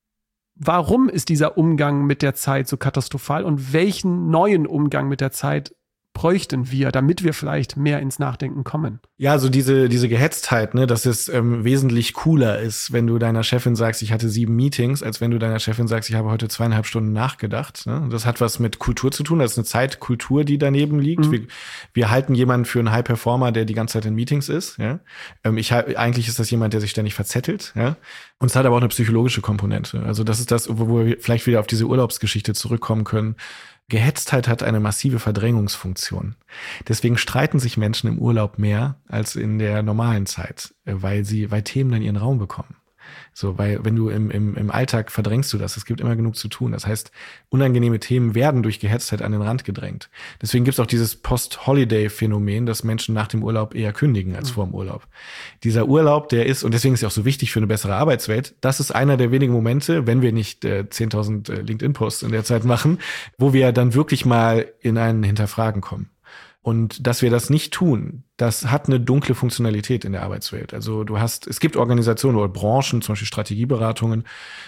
Warum ist dieser Umgang mit der Zeit so katastrophal und welchen neuen Umgang mit der Zeit bräuchten wir, damit wir vielleicht mehr ins Nachdenken kommen? Ja, also diese Gehetztheit, ne, dass es wesentlich cooler ist, wenn du deiner Chefin sagst, ich hatte 7 Meetings, als wenn du deiner Chefin sagst, ich habe heute 2,5 Stunden nachgedacht. Ne? Das hat was mit Kultur zu tun. Das ist eine Zeitkultur, die daneben liegt. Wir halten jemanden für einen High-Performer, der die ganze Zeit in Meetings ist. Ja? Eigentlich ist das jemand, der sich ständig verzettelt. Ja? Und es hat aber auch eine psychologische Komponente. Also das ist das, wo wir vielleicht wieder auf diese Urlaubsgeschichte zurückkommen können. Gehetztheit hat eine massive Verdrängungsfunktion. Deswegen streiten sich Menschen im Urlaub mehr als in der normalen Zeit, weil Themen dann ihren Raum bekommen. So, weil wenn du im Alltag verdrängst du das, es gibt immer genug zu tun. Das heißt, unangenehme Themen werden durch Gehetztheit an den Rand gedrängt. Deswegen gibt es auch dieses Post-Holiday-Phänomen, dass Menschen nach dem Urlaub eher kündigen als vor dem Urlaub. Dieser Urlaub, der ist, und deswegen ist er auch so wichtig für eine bessere Arbeitswelt, das ist einer der wenigen Momente, wenn wir nicht 10.000 LinkedIn-Posts in der Zeit machen, wo wir dann wirklich mal in ein Hinterfragen kommen. Und dass wir das nicht tun, das hat eine dunkle Funktionalität in der Arbeitswelt. Also es gibt Organisationen oder Branchen, zum Beispiel Strategieberatungen,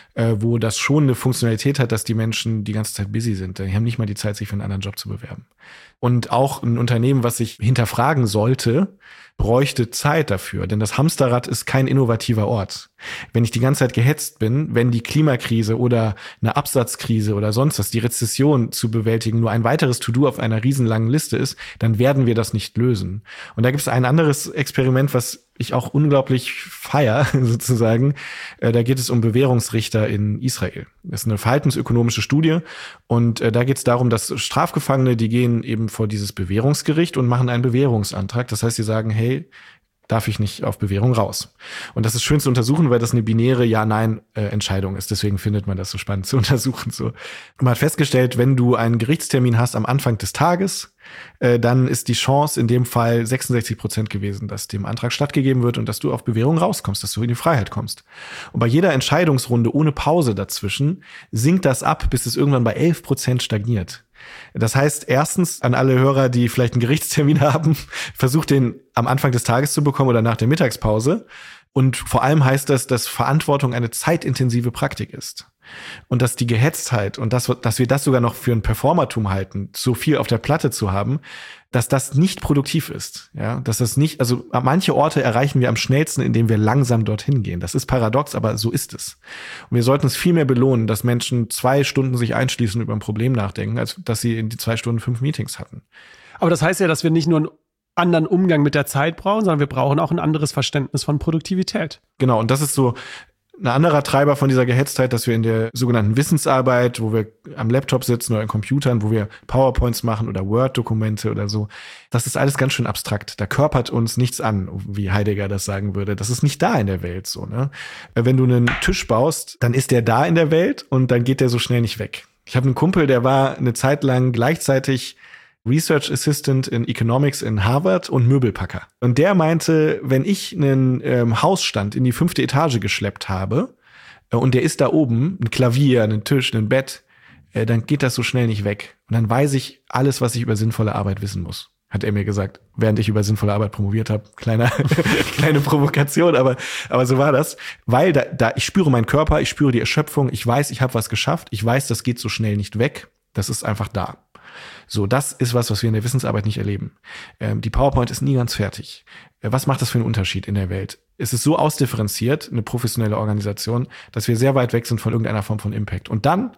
wo das schon eine Funktionalität hat, dass die Menschen die ganze Zeit busy sind. Die haben nicht mal die Zeit, sich für einen anderen Job zu bewerben. Und auch ein Unternehmen, was sich hinterfragen sollte, bräuchte Zeit dafür, denn das Hamsterrad ist kein innovativer Ort. Wenn ich die ganze Zeit gehetzt bin, wenn die Klimakrise oder eine Absatzkrise oder sonst was, die Rezession zu bewältigen, nur ein weiteres To-Do auf einer riesenlangen Liste ist, dann werden wir das nicht lösen. Und da gibt es ein anderes Experiment, was ich auch unglaublich feier, sozusagen. Da geht es um Bewährungsrichter in Israel. Das ist eine verhaltensökonomische Studie und da geht es darum, dass Strafgefangene, die gehen eben vor dieses Bewährungsgericht und machen einen Bewährungsantrag. Das heißt, sie sagen, hey, darf ich nicht auf Bewährung raus. Und das ist schön zu untersuchen, weil das eine binäre Ja-Nein-Entscheidung ist. Deswegen findet man das so spannend zu untersuchen. So. Und man hat festgestellt, wenn du einen Gerichtstermin hast am Anfang des Tages, dann ist die Chance in dem Fall 66% gewesen, dass dem Antrag stattgegeben wird und dass du auf Bewährung rauskommst, dass du in die Freiheit kommst. Und bei jeder Entscheidungsrunde ohne Pause dazwischen sinkt das ab, bis es irgendwann bei 11% stagniert. Das heißt, erstens an alle Hörer, die vielleicht einen Gerichtstermin haben, versucht den am Anfang des Tages zu bekommen oder nach der Mittagspause. Und vor allem heißt das, dass Verantwortung eine zeitintensive Praktik ist. Und dass die Gehetztheit und dass wir das sogar noch für ein Performertum halten, so viel auf der Platte zu haben, dass das nicht produktiv ist. Ja, dass das nicht, also manche Orte erreichen wir am schnellsten, indem wir langsam dorthin gehen. Das ist paradox, aber so ist es. Und wir sollten es viel mehr belohnen, dass Menschen 2 Stunden sich einschließen und über ein Problem nachdenken, als dass sie in die 2 Stunden 5 Meetings hatten. Aber das heißt ja, dass wir nicht nur einen anderen Umgang mit der Zeit brauchen, sondern wir brauchen auch ein anderes Verständnis von Produktivität. Genau, und das ist so ein anderer Treiber von dieser Gehetztheit, dass wir in der sogenannten Wissensarbeit, wo wir am Laptop sitzen oder in Computern, wo wir PowerPoints machen oder Word-Dokumente oder so, das ist alles ganz schön abstrakt. Da körpert uns nichts an, wie Heidegger das sagen würde. Das ist nicht da in der Welt so, ne? Wenn du einen Tisch baust, dann ist der da in der Welt und dann geht der so schnell nicht weg. Ich habe einen Kumpel, der war eine Zeit lang gleichzeitig Research Assistant in Economics in Harvard und Möbelpacker. Und der meinte, wenn ich einen Hausstand in die 5. Etage geschleppt habe und der ist da oben, ein Klavier, ein Tisch, ein Bett, dann geht das so schnell nicht weg. Und dann weiß ich alles, was ich über sinnvolle Arbeit wissen muss, hat er mir gesagt, während ich über sinnvolle Arbeit promoviert habe. Kleine Provokation, aber so war das. Weil da ich spüre meinen Körper, ich spüre die Erschöpfung, ich weiß, ich habe was geschafft, ich weiß, das geht so schnell nicht weg. Das ist einfach da. So, das ist was wir in der Wissensarbeit nicht erleben. Die PowerPoint ist nie ganz fertig. Was macht das für einen Unterschied in der Welt? Es ist so ausdifferenziert, eine professionelle Organisation, dass wir sehr weit weg sind von irgendeiner Form von Impact. Und dann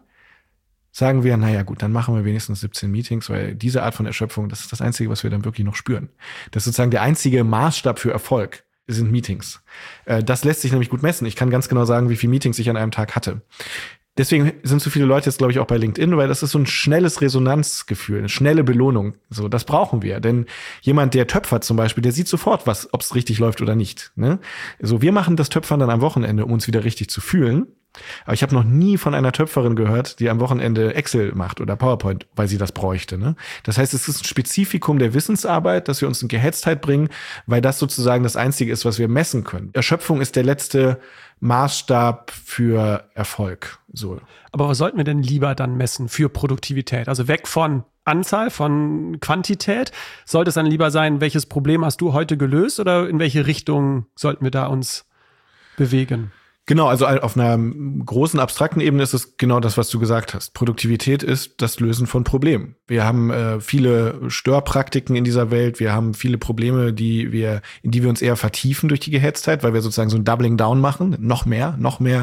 sagen wir, naja gut, dann machen wir wenigstens 17 Meetings, weil diese Art von Erschöpfung, das ist das Einzige, was wir dann wirklich noch spüren. Das ist sozusagen der einzige Maßstab für Erfolg, sind Meetings. Das lässt sich nämlich gut messen. Ich kann ganz genau sagen, wie viele Meetings ich an einem Tag hatte. Deswegen sind so viele Leute jetzt, glaube ich, auch bei LinkedIn, weil das ist so ein schnelles Resonanzgefühl, eine schnelle Belohnung. So, das brauchen wir. Denn jemand, der töpfert zum Beispiel, der sieht sofort, ob es richtig läuft oder nicht. Ne? So, wir machen das Töpfern dann am Wochenende, um uns wieder richtig zu fühlen. Aber ich habe noch nie von einer Töpferin gehört, die am Wochenende Excel macht oder PowerPoint, weil sie das bräuchte. Ne? Das heißt, es ist ein Spezifikum der Wissensarbeit, dass wir uns in Gehetztheit bringen, weil das sozusagen das Einzige ist, was wir messen können. Erschöpfung ist der letzte Maßstab für Erfolg. So. Aber was sollten wir denn lieber dann messen für Produktivität? Also weg von Anzahl, von Quantität. Sollte es dann lieber sein, welches Problem hast du heute gelöst oder in welche Richtung sollten wir da uns bewegen? Genau, also auf einer großen abstrakten Ebene ist es genau das, was du gesagt hast. Produktivität ist das Lösen von Problemen. Wir haben viele Störpraktiken in dieser Welt. Wir haben viele Probleme, in die wir uns eher vertiefen durch die Gehetztheit, weil wir sozusagen so ein Doubling Down machen. Noch mehr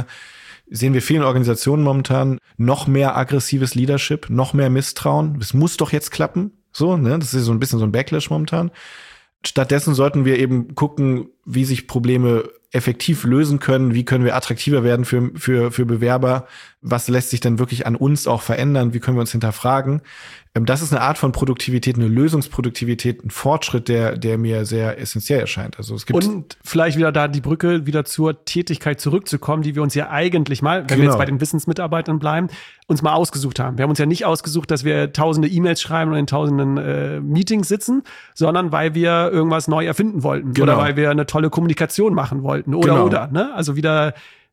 sehen wir vielen Organisationen momentan. Noch mehr aggressives Leadership, noch mehr Misstrauen. Es muss doch jetzt klappen. So, ne? Das ist so ein bisschen so ein Backlash momentan. Stattdessen sollten wir eben gucken, wie sich Probleme effektiv lösen können, wie können wir attraktiver werden für Bewerber, was lässt sich denn wirklich an uns auch verändern, wie können wir uns hinterfragen. Das ist eine Art von Produktivität, eine Lösungsproduktivität, ein Fortschritt, der mir sehr essentiell erscheint. Also es gibt und vielleicht wieder da die Brücke wieder zur Tätigkeit zurückzukommen, die wir uns ja eigentlich mal, wenn wir jetzt bei den Wissensmitarbeitern bleiben, uns mal ausgesucht haben. Wir haben uns ja nicht ausgesucht, dass wir tausende E-Mails schreiben und in tausenden Meetings sitzen, sondern weil wir irgendwas neu erfinden wollten oder weil wir eine tolle Kommunikation machen wollten oder. Ne? Also wieder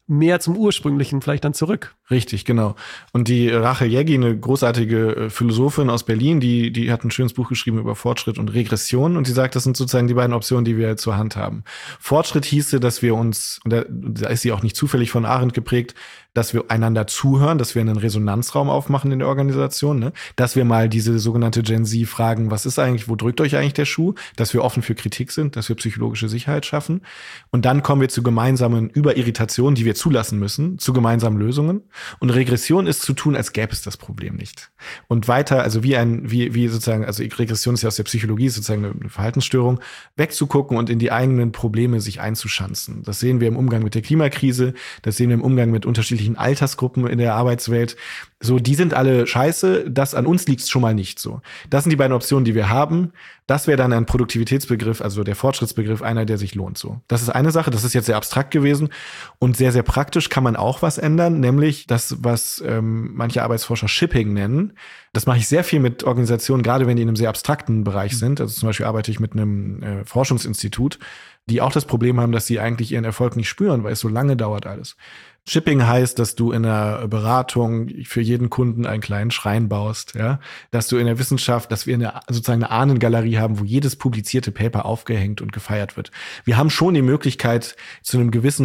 mehr zum Ursprünglichen vielleicht dann zurück. Richtig, genau. Und die Rachel Jägi, eine großartige Philosophin aus Berlin, die hat ein schönes Buch geschrieben über Fortschritt und Regression. Und sie sagt, das sind sozusagen die beiden Optionen, die wir zur Hand haben. Fortschritt hieße, dass wir uns, und da ist sie auch nicht zufällig von Arendt geprägt, dass wir einander zuhören, dass wir einen Resonanzraum aufmachen in der Organisation, ne? Dass wir mal diese sogenannte Gen Z fragen, was ist eigentlich, wo drückt euch eigentlich der Schuh? Dass wir offen für Kritik sind, dass wir psychologische Sicherheit schaffen. Und dann kommen wir zu gemeinsamen Überirritationen, die wir zulassen müssen, zu gemeinsamen Lösungen. Und Regression ist zu tun, als gäbe es das Problem nicht. Und weiter, also wie sozusagen, also Regression ist ja aus der Psychologie, ist sozusagen eine Verhaltensstörung, wegzugucken und in die eigenen Probleme sich einzuschanzen. Das sehen wir im Umgang mit der Klimakrise, das sehen wir im Umgang mit unterschiedlichen Altersgruppen in der Arbeitswelt. So, die sind alle scheiße, das an uns liegt's schon mal nicht so. Das sind die beiden Optionen, die wir haben. Das wäre dann ein Produktivitätsbegriff, also der Fortschrittsbegriff, einer, der sich lohnt so. Das ist eine Sache, das ist jetzt sehr abstrakt gewesen und sehr, sehr praktisch kann man auch was ändern, nämlich das, was manche Arbeitsforscher Shipping nennen. Das mache ich sehr viel mit Organisationen, gerade wenn die in einem sehr abstrakten Bereich sind. Also zum Beispiel arbeite ich mit einem Forschungsinstitut, die auch das Problem haben, dass sie eigentlich ihren Erfolg nicht spüren, weil es so lange dauert alles. Shipping heißt, dass du in einer Beratung für jeden Kunden einen kleinen Schrein baust, ja, dass du in der Wissenschaft, dass wir sozusagen eine Ahnengalerie haben, wo jedes publizierte Paper aufgehängt und gefeiert wird. Wir haben schon die Möglichkeit, in einem gewissen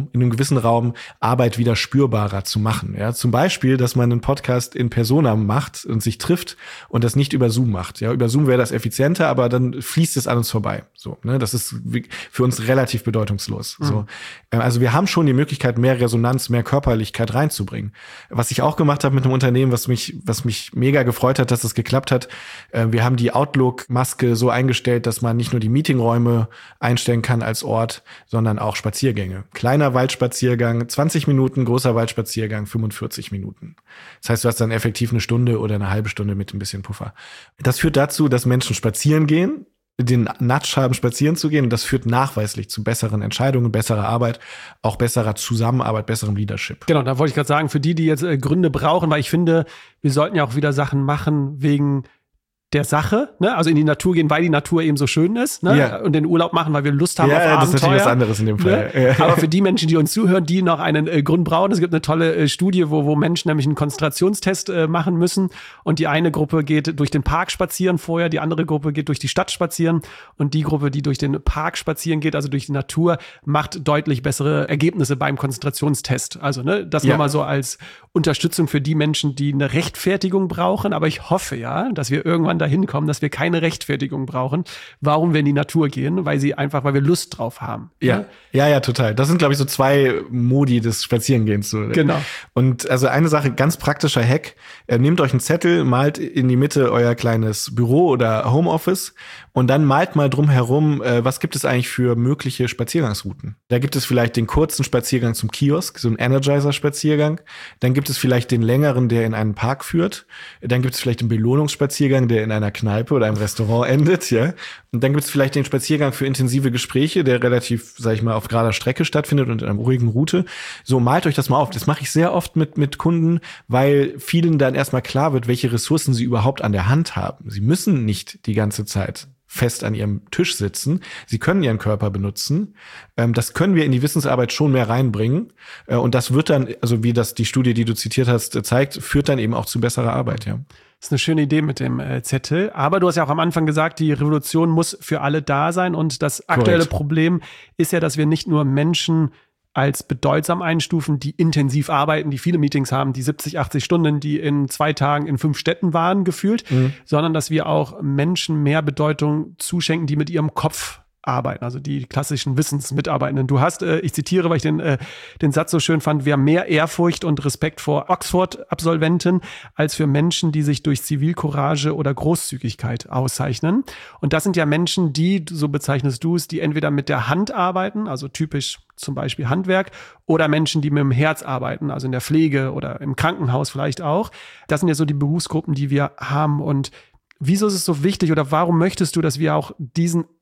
Raum Arbeit wieder spürbarer zu machen, ja. Zum Beispiel, dass man einen Podcast in Persona macht und sich trifft und das nicht über Zoom macht, ja. Über Zoom wäre das effizienter, aber dann fließt es an uns vorbei, so, ne. Das ist für uns relativ bedeutungslos, so. Also wir haben schon die Möglichkeit, mehr Resonanz, mehr Körperlichkeit reinzubringen. Was ich auch gemacht habe mit einem Unternehmen, was mich mega gefreut hat, dass das geklappt hat. Wir haben die Outlook-Maske so eingestellt, dass man nicht nur die Meetingräume einstellen kann als Ort, sondern auch Spaziergänge. Kleiner Waldspaziergang, 20 Minuten, großer Waldspaziergang, 45 Minuten. Das heißt, du hast dann effektiv eine Stunde oder eine halbe Stunde mit ein bisschen Puffer. Das führt dazu, dass Menschen spazieren gehen, den Nudge haben, spazieren zu gehen. Und das führt nachweislich zu besseren Entscheidungen, besserer Arbeit, auch besserer Zusammenarbeit, besserem Leadership. Genau, da wollte ich gerade sagen, für die jetzt Gründe brauchen, weil ich finde, wir sollten ja auch wieder Sachen machen wegen der Sache, ne? Also in die Natur gehen, weil die Natur eben so schön ist, ne? Ja. Und den Urlaub machen, weil wir Lust haben auf Abenteuer. Ja, das ist natürlich was anderes in dem Fall. Ne? Ja. Aber für die Menschen, die uns zuhören, die noch einen Grund brauchen, es gibt eine tolle Studie, wo Menschen nämlich einen Konzentrationstest machen müssen und die eine Gruppe geht durch den Park spazieren vorher, die andere Gruppe geht durch die Stadt spazieren und die Gruppe, die durch den Park spazieren geht, also durch die Natur, macht deutlich bessere Ergebnisse beim Konzentrationstest. Also, ne, das nochmal so als Unterstützung für die Menschen, die eine Rechtfertigung brauchen, aber ich hoffe ja, dass wir irgendwann dahin kommen, dass wir keine Rechtfertigung brauchen, warum wir in die Natur gehen, weil wir Lust drauf haben. Ja, total. Das sind, glaube ich, so zwei Modi des Spazierengehens. So. Genau. Und also eine Sache, ganz praktischer Hack, nehmt euch einen Zettel, malt in die Mitte euer kleines Büro oder Homeoffice und dann malt mal drumherum, was gibt es eigentlich für mögliche Spaziergangsrouten. Da gibt es vielleicht den kurzen Spaziergang zum Kiosk, so ein Energizer-Spaziergang. Dann gibt es vielleicht den längeren, der in einen Park führt. Dann gibt es vielleicht den Belohnungsspaziergang, der in einer Kneipe oder einem Restaurant endet, ja. Und dann gibt es vielleicht den Spaziergang für intensive Gespräche, der relativ, sag ich mal, auf gerader Strecke stattfindet und in einer ruhigen Route. So, malt euch das mal auf. Das mache ich sehr oft mit Kunden, weil vielen dann erstmal klar wird, welche Ressourcen sie überhaupt an der Hand haben. Sie müssen nicht die ganze Zeit fest an ihrem Tisch sitzen. Sie können ihren Körper benutzen. Das können wir in die Wissensarbeit schon mehr reinbringen. Und das wird dann, also wie das die Studie, die du zitiert hast, zeigt, führt dann eben auch zu besserer Arbeit, ja. Das ist eine schöne Idee mit dem Zettel. Aber du hast ja auch am Anfang gesagt, die Revolution muss für alle da sein. Und das aktuelle Problem ist ja, dass wir nicht nur Menschen als bedeutsam einstufen, die intensiv arbeiten, die viele Meetings haben, die 70, 80 Stunden, die in 2 Tagen in 5 Städten waren, gefühlt, sondern dass wir auch Menschen mehr Bedeutung zuschenken, die mit ihrem Kopf arbeiten, also die klassischen Wissensmitarbeitenden. Du hast, ich zitiere, weil ich den Satz so schön fand, wir haben mehr Ehrfurcht und Respekt vor Oxford-Absolventen als für Menschen, die sich durch Zivilcourage oder Großzügigkeit auszeichnen. Und das sind ja Menschen, die, so bezeichnest du es, die entweder mit der Hand arbeiten, also typisch zum Beispiel Handwerk, oder Menschen, die mit dem Herz arbeiten, also in der Pflege oder im Krankenhaus vielleicht auch. Das sind ja so die Berufsgruppen, die wir haben. Und wieso ist es so wichtig oder warum möchtest du, dass wir auch diesen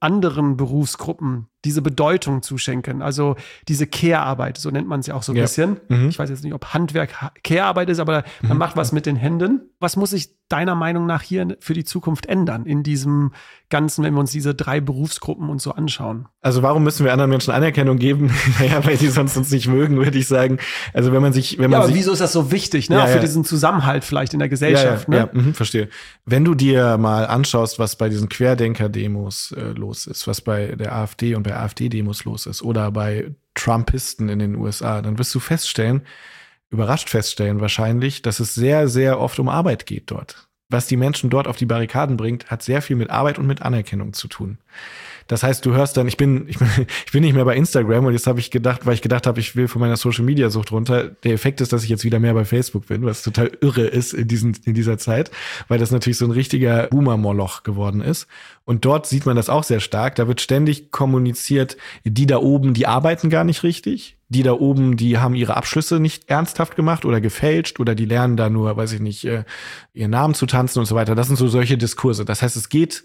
anderen Berufsgruppen diese Bedeutung zuschenken. Also diese Care-Arbeit, so nennt man es ja auch so ein bisschen. Ich weiß jetzt nicht, ob Handwerk Care-Arbeit ist, aber man macht was mit den Händen. Was muss sich deiner Meinung nach hier für die Zukunft ändern in diesem Ganzen, wenn wir uns diese 3 Berufsgruppen und so anschauen? Also warum müssen wir anderen Menschen Anerkennung geben? Naja, weil die sonst uns nicht mögen, würde ich sagen. Also aber wieso ist das so wichtig, ne? Auch für diesen Zusammenhalt vielleicht in der Gesellschaft, ne? Verstehe. Wenn du dir mal anschaust, was bei diesen Querdenker-Demos los ist, was bei der AfD und bei AfD-Demos los ist oder bei Trumpisten in den USA, dann wirst du überrascht feststellen wahrscheinlich, dass es sehr, sehr oft um Arbeit geht dort. Was die Menschen dort auf die Barrikaden bringt, hat sehr viel mit Arbeit und mit Anerkennung zu tun. Das heißt, du hörst dann, ich bin nicht mehr bei Instagram und jetzt habe ich gedacht, weil ich gedacht habe, ich will von meiner Social-Media-Sucht runter. Der Effekt ist, dass ich jetzt wieder mehr bei Facebook bin, was total irre ist in dieser Zeit, weil das natürlich so ein richtiger Boomer-Moloch geworden ist. Und dort sieht man das auch sehr stark. Da wird ständig kommuniziert, die da oben, die arbeiten gar nicht richtig. Die da oben, die haben ihre Abschlüsse nicht ernsthaft gemacht oder gefälscht oder die lernen da nur, weiß ich nicht, ihren Namen zu tanzen und so weiter. Das sind so solche Diskurse. Das heißt, es geht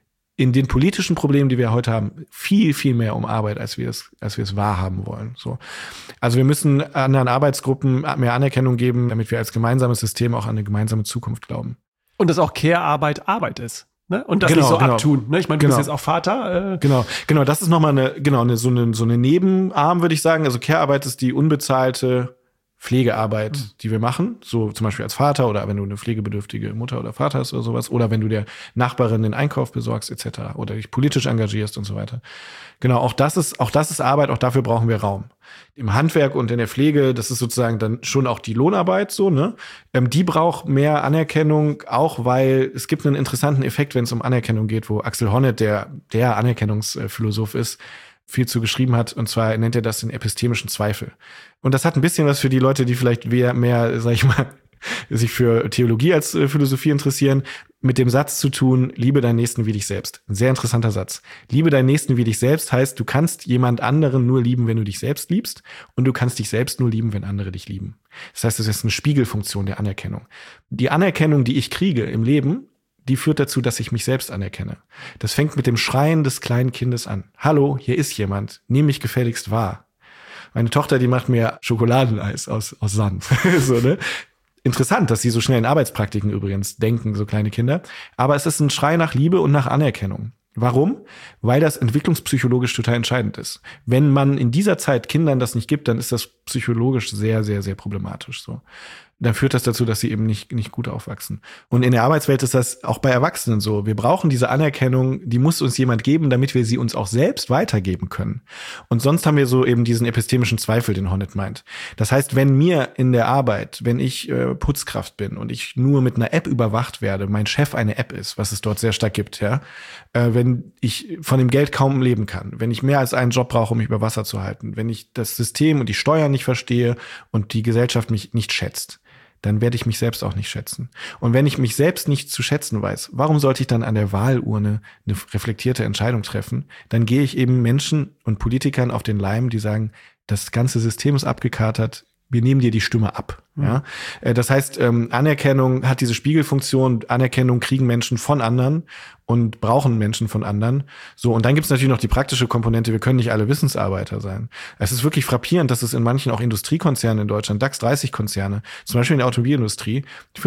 in den politischen Problemen, die wir heute haben, viel, viel mehr um Arbeit, als wir es wahrhaben wollen. So. Also wir müssen anderen Arbeitsgruppen mehr Anerkennung geben, damit wir als gemeinsames System auch an eine gemeinsame Zukunft glauben. Und dass auch Care-Arbeit Arbeit ist. Ne? Und das nicht so abtun. Ne? Ich meine, du bist jetzt auch Vater. Genau. Das ist nochmal so eine Nebenarm, würde ich sagen. Also Care-Arbeit ist die unbezahlte Pflegearbeit, die wir machen, so zum Beispiel als Vater oder wenn du eine pflegebedürftige Mutter oder Vater hast oder sowas, oder wenn du der Nachbarin den Einkauf besorgst etc. oder dich politisch engagierst und so weiter. Genau, auch das ist Arbeit, auch dafür brauchen wir Raum. Im Handwerk und in der Pflege, das ist sozusagen dann schon auch die Lohnarbeit so, ne? Die braucht mehr Anerkennung, auch weil es gibt einen interessanten Effekt, wenn es um Anerkennung geht, wo Axel Honneth, der Anerkennungsphilosoph ist, viel zu geschrieben hat, und zwar nennt er das den epistemischen Zweifel. Und das hat ein bisschen was für die Leute, die vielleicht mehr, sag ich mal, sich für Theologie als Philosophie interessieren, mit dem Satz zu tun, liebe deinen Nächsten wie dich selbst. Ein sehr interessanter Satz. Liebe deinen Nächsten wie dich selbst heißt, du kannst jemand anderen nur lieben, wenn du dich selbst liebst, und du kannst dich selbst nur lieben, wenn andere dich lieben. Das heißt, das ist eine Spiegelfunktion der Anerkennung. Die Anerkennung, die ich kriege im Leben, die führt dazu, dass ich mich selbst anerkenne. Das fängt mit dem Schreien des kleinen Kindes an. Hallo, hier ist jemand. Nimm mich gefälligst wahr. Meine Tochter, die macht mir Schokoladeneis aus Sand. So, ne? Interessant, dass sie so schnell in Arbeitspraktiken übrigens denken, so kleine Kinder. Aber es ist ein Schrei nach Liebe und nach Anerkennung. Warum? Weil das entwicklungspsychologisch total entscheidend ist. Wenn man in dieser Zeit Kindern das nicht gibt, dann ist das psychologisch sehr, sehr, sehr problematisch, so. Dann führt das dazu, dass sie eben nicht gut aufwachsen. Und in der Arbeitswelt ist das auch bei Erwachsenen so. Wir brauchen diese Anerkennung, die muss uns jemand geben, damit wir sie uns auch selbst weitergeben können. Und sonst haben wir so eben diesen epistemischen Zweifel, den Honneth meint. Das heißt, wenn mir in der Arbeit, wenn ich Putzkraft bin und ich nur mit einer App überwacht werde, mein Chef eine App ist, was es dort sehr stark gibt, ja, wenn ich von dem Geld kaum leben kann, wenn ich mehr als einen Job brauche, um mich über Wasser zu halten, wenn ich das System und die Steuern nicht verstehe und die Gesellschaft mich nicht schätzt, dann werde ich mich selbst auch nicht schätzen. Und wenn ich mich selbst nicht zu schätzen weiß, warum sollte ich dann an der Wahlurne eine reflektierte Entscheidung treffen? Dann gehe ich eben Menschen und Politikern auf den Leim, die sagen, das ganze System ist abgekatert, wir nehmen dir die Stimme ab. Ja? Das heißt, Anerkennung hat diese Spiegelfunktion, Anerkennung kriegen Menschen von anderen und brauchen Menschen von anderen. So, und dann gibt es natürlich noch die praktische Komponente, wir können nicht alle Wissensarbeiter sein. Es ist wirklich frappierend, dass es in manchen auch Industriekonzernen in Deutschland, DAX 30 Konzerne, zum Beispiel in der Automobilindustrie,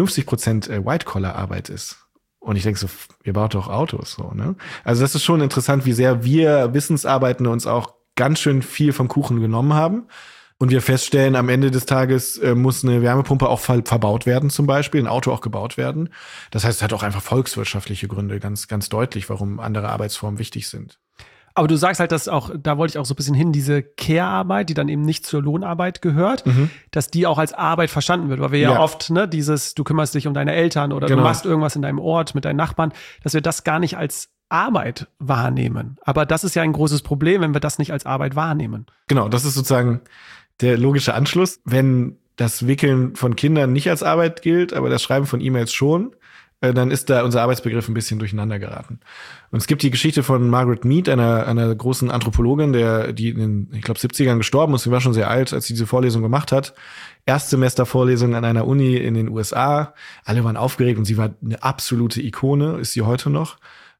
50% White-Collar-Arbeit ist. Und ich denke so, ihr baut doch Autos, so, ne? Also das ist schon interessant, wie sehr wir Wissensarbeitende uns auch ganz schön viel vom Kuchen genommen haben. Und wir feststellen, am Ende des Tages muss eine Wärmepumpe auch verbaut werden, zum Beispiel, ein Auto auch gebaut werden. Das heißt, es hat auch einfach volkswirtschaftliche Gründe, ganz, ganz deutlich, warum andere Arbeitsformen wichtig sind. Aber du sagst halt, dass auch, da wollte ich auch so ein bisschen hin, diese Care-Arbeit, die dann eben nicht zur Lohnarbeit gehört, dass die auch als Arbeit verstanden wird, weil wir ja oft, ne, du kümmerst dich um deine Eltern oder du machst irgendwas in deinem Ort mit deinen Nachbarn, dass wir das gar nicht als Arbeit wahrnehmen. Aber das ist ja ein großes Problem, wenn wir das nicht als Arbeit wahrnehmen. Genau, das ist sozusagen der logische Anschluss. Wenn das Wickeln von Kindern nicht als Arbeit gilt, aber das Schreiben von E-Mails schon, dann ist da unser Arbeitsbegriff ein bisschen durcheinander geraten. Und es gibt die Geschichte von Margaret Mead, einer großen Anthropologin, die in den, ich glaube, 70ern gestorben ist. Sie war schon sehr alt, als sie diese Vorlesung gemacht hat. Erstsemestervorlesung an einer Uni in den USA. Alle waren aufgeregt und sie war eine absolute Ikone, ist sie heute noch.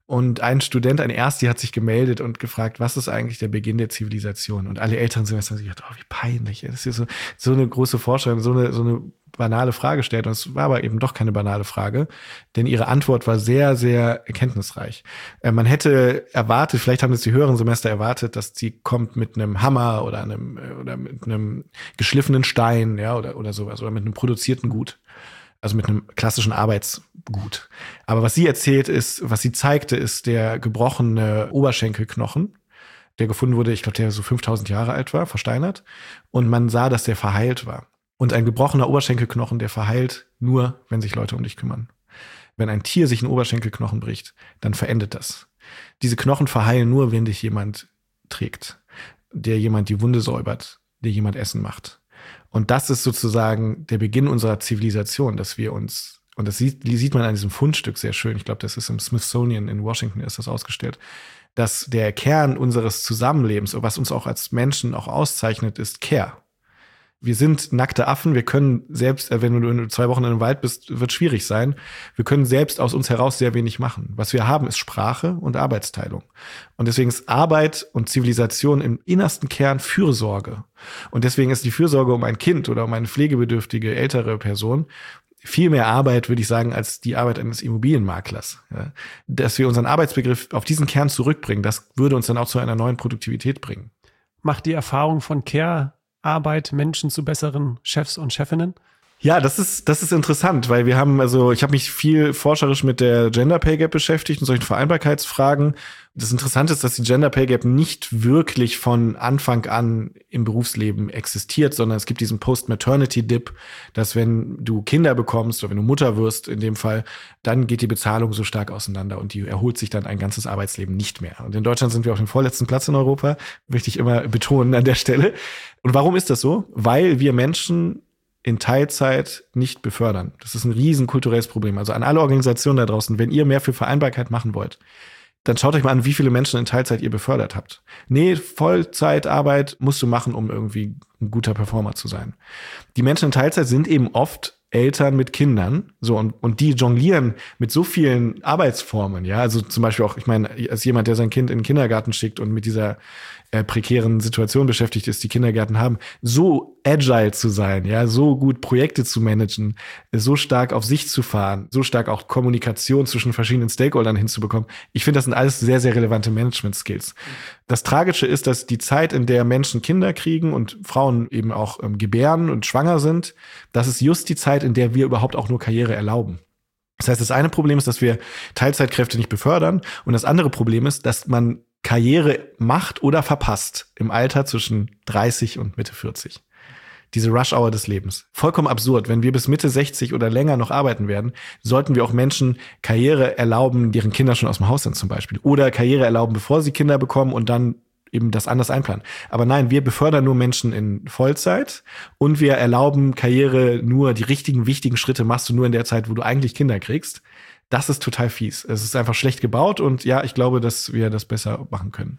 Und ein Student, ein Ersti, hat sich gemeldet und gefragt, was ist eigentlich der Beginn der Zivilisation? Und alle älteren Semester haben sich gedacht, wie peinlich. Das ist so eine große Vorstellung, so eine banale Frage stellt. Und es war aber eben doch keine banale Frage, denn ihre Antwort war sehr, sehr erkenntnisreich. Man hätte erwartet, vielleicht haben es die höheren Semester erwartet, dass sie kommt mit einem Hammer oder mit einem geschliffenen Stein, ja, oder sowas, oder mit einem produzierten Gut. Also mit einem klassischen Arbeitsgut. Aber was sie erzählt ist, was sie zeigte, ist der gebrochene Oberschenkelknochen, der gefunden wurde, ich glaube, der so 5000 Jahre alt war, versteinert. Und man sah, dass der verheilt war. Und ein gebrochener Oberschenkelknochen, der verheilt nur, wenn sich Leute um dich kümmern. Wenn ein Tier sich einen Oberschenkelknochen bricht, dann verendet das. Diese Knochen verheilen nur, wenn dich jemand trägt, der jemand die Wunde säubert, der jemand Essen macht. Und das ist sozusagen der Beginn unserer Zivilisation, dass wir uns, und das sieht man an diesem Fundstück sehr schön, ich glaube, das ist im Smithsonian in Washington, ist das ausgestellt, dass der Kern unseres Zusammenlebens, was uns auch als Menschen auch auszeichnet, ist Care. Wir sind nackte Affen, wir können selbst, wenn du 2 Wochen in einem Wald bist, wird schwierig sein. Wir können selbst aus uns heraus sehr wenig machen. Was wir haben, ist Sprache und Arbeitsteilung. Und deswegen ist Arbeit und Zivilisation im innersten Kern Fürsorge. Und deswegen ist die Fürsorge um ein Kind oder um eine pflegebedürftige ältere Person viel mehr Arbeit, würde ich sagen, als die Arbeit eines Immobilienmaklers. Ja. Dass wir unseren Arbeitsbegriff auf diesen Kern zurückbringen, das würde uns dann auch zu einer neuen Produktivität bringen. Macht die Erfahrung von Care-Arbeit Menschen zu besseren Chefs und Chefinnen? Ja, das ist interessant, weil ich habe mich viel forscherisch mit der Gender Pay Gap beschäftigt und solchen Vereinbarkeitsfragen. Das Interessante ist, dass die Gender Pay Gap nicht wirklich von Anfang an im Berufsleben existiert, sondern es gibt diesen Post-Maternity-Dip, dass wenn du Kinder bekommst oder wenn du Mutter wirst in dem Fall, dann geht die Bezahlung so stark auseinander und die erholt sich dann ein ganzes Arbeitsleben nicht mehr. Und in Deutschland sind wir auf dem vorletzten Platz in Europa, möchte ich immer betonen an der Stelle. Und warum ist das so? Weil wir Menschen in Teilzeit nicht befördern. Das ist ein riesen kulturelles Problem. Also an alle Organisationen da draußen, wenn ihr mehr für Vereinbarkeit machen wollt, dann schaut euch mal an, wie viele Menschen in Teilzeit ihr befördert habt. Nee, Vollzeitarbeit musst du machen, um irgendwie ein guter Performer zu sein. Die Menschen in Teilzeit sind eben oft Eltern mit Kindern, so, und die jonglieren mit so vielen Arbeitsformen, ja, also zum Beispiel auch, ich meine, als jemand, der sein Kind in den Kindergarten schickt und mit dieser prekären Situation beschäftigt ist, die Kindergärten haben, so agile zu sein, ja, so gut Projekte zu managen, so stark auf sich zu fahren, so stark auch Kommunikation zwischen verschiedenen Stakeholdern hinzubekommen. Ich finde, das sind alles sehr, sehr relevante Management-Skills. Das Tragische ist, dass die Zeit, in der Menschen Kinder kriegen und Frauen eben auch gebären und schwanger sind, das ist just die Zeit, in der wir überhaupt auch nur Karriere erlauben. Das heißt, das eine Problem ist, dass wir Teilzeitkräfte nicht befördern, und das andere Problem ist, dass man Karriere macht oder verpasst im Alter zwischen 30 und Mitte 40. Diese Rush-Hour des Lebens. Vollkommen absurd. Wenn wir bis Mitte 60 oder länger noch arbeiten werden, sollten wir auch Menschen Karriere erlauben, deren Kinder schon aus dem Haus sind zum Beispiel. Oder Karriere erlauben, bevor sie Kinder bekommen und dann eben das anders einplanen. Aber nein, wir befördern nur Menschen in Vollzeit und wir erlauben Karriere nur, die richtigen, wichtigen Schritte machst du nur in der Zeit, wo du eigentlich Kinder kriegst. Das ist total fies. Es ist einfach schlecht gebaut und ja, ich glaube, dass wir das besser machen können.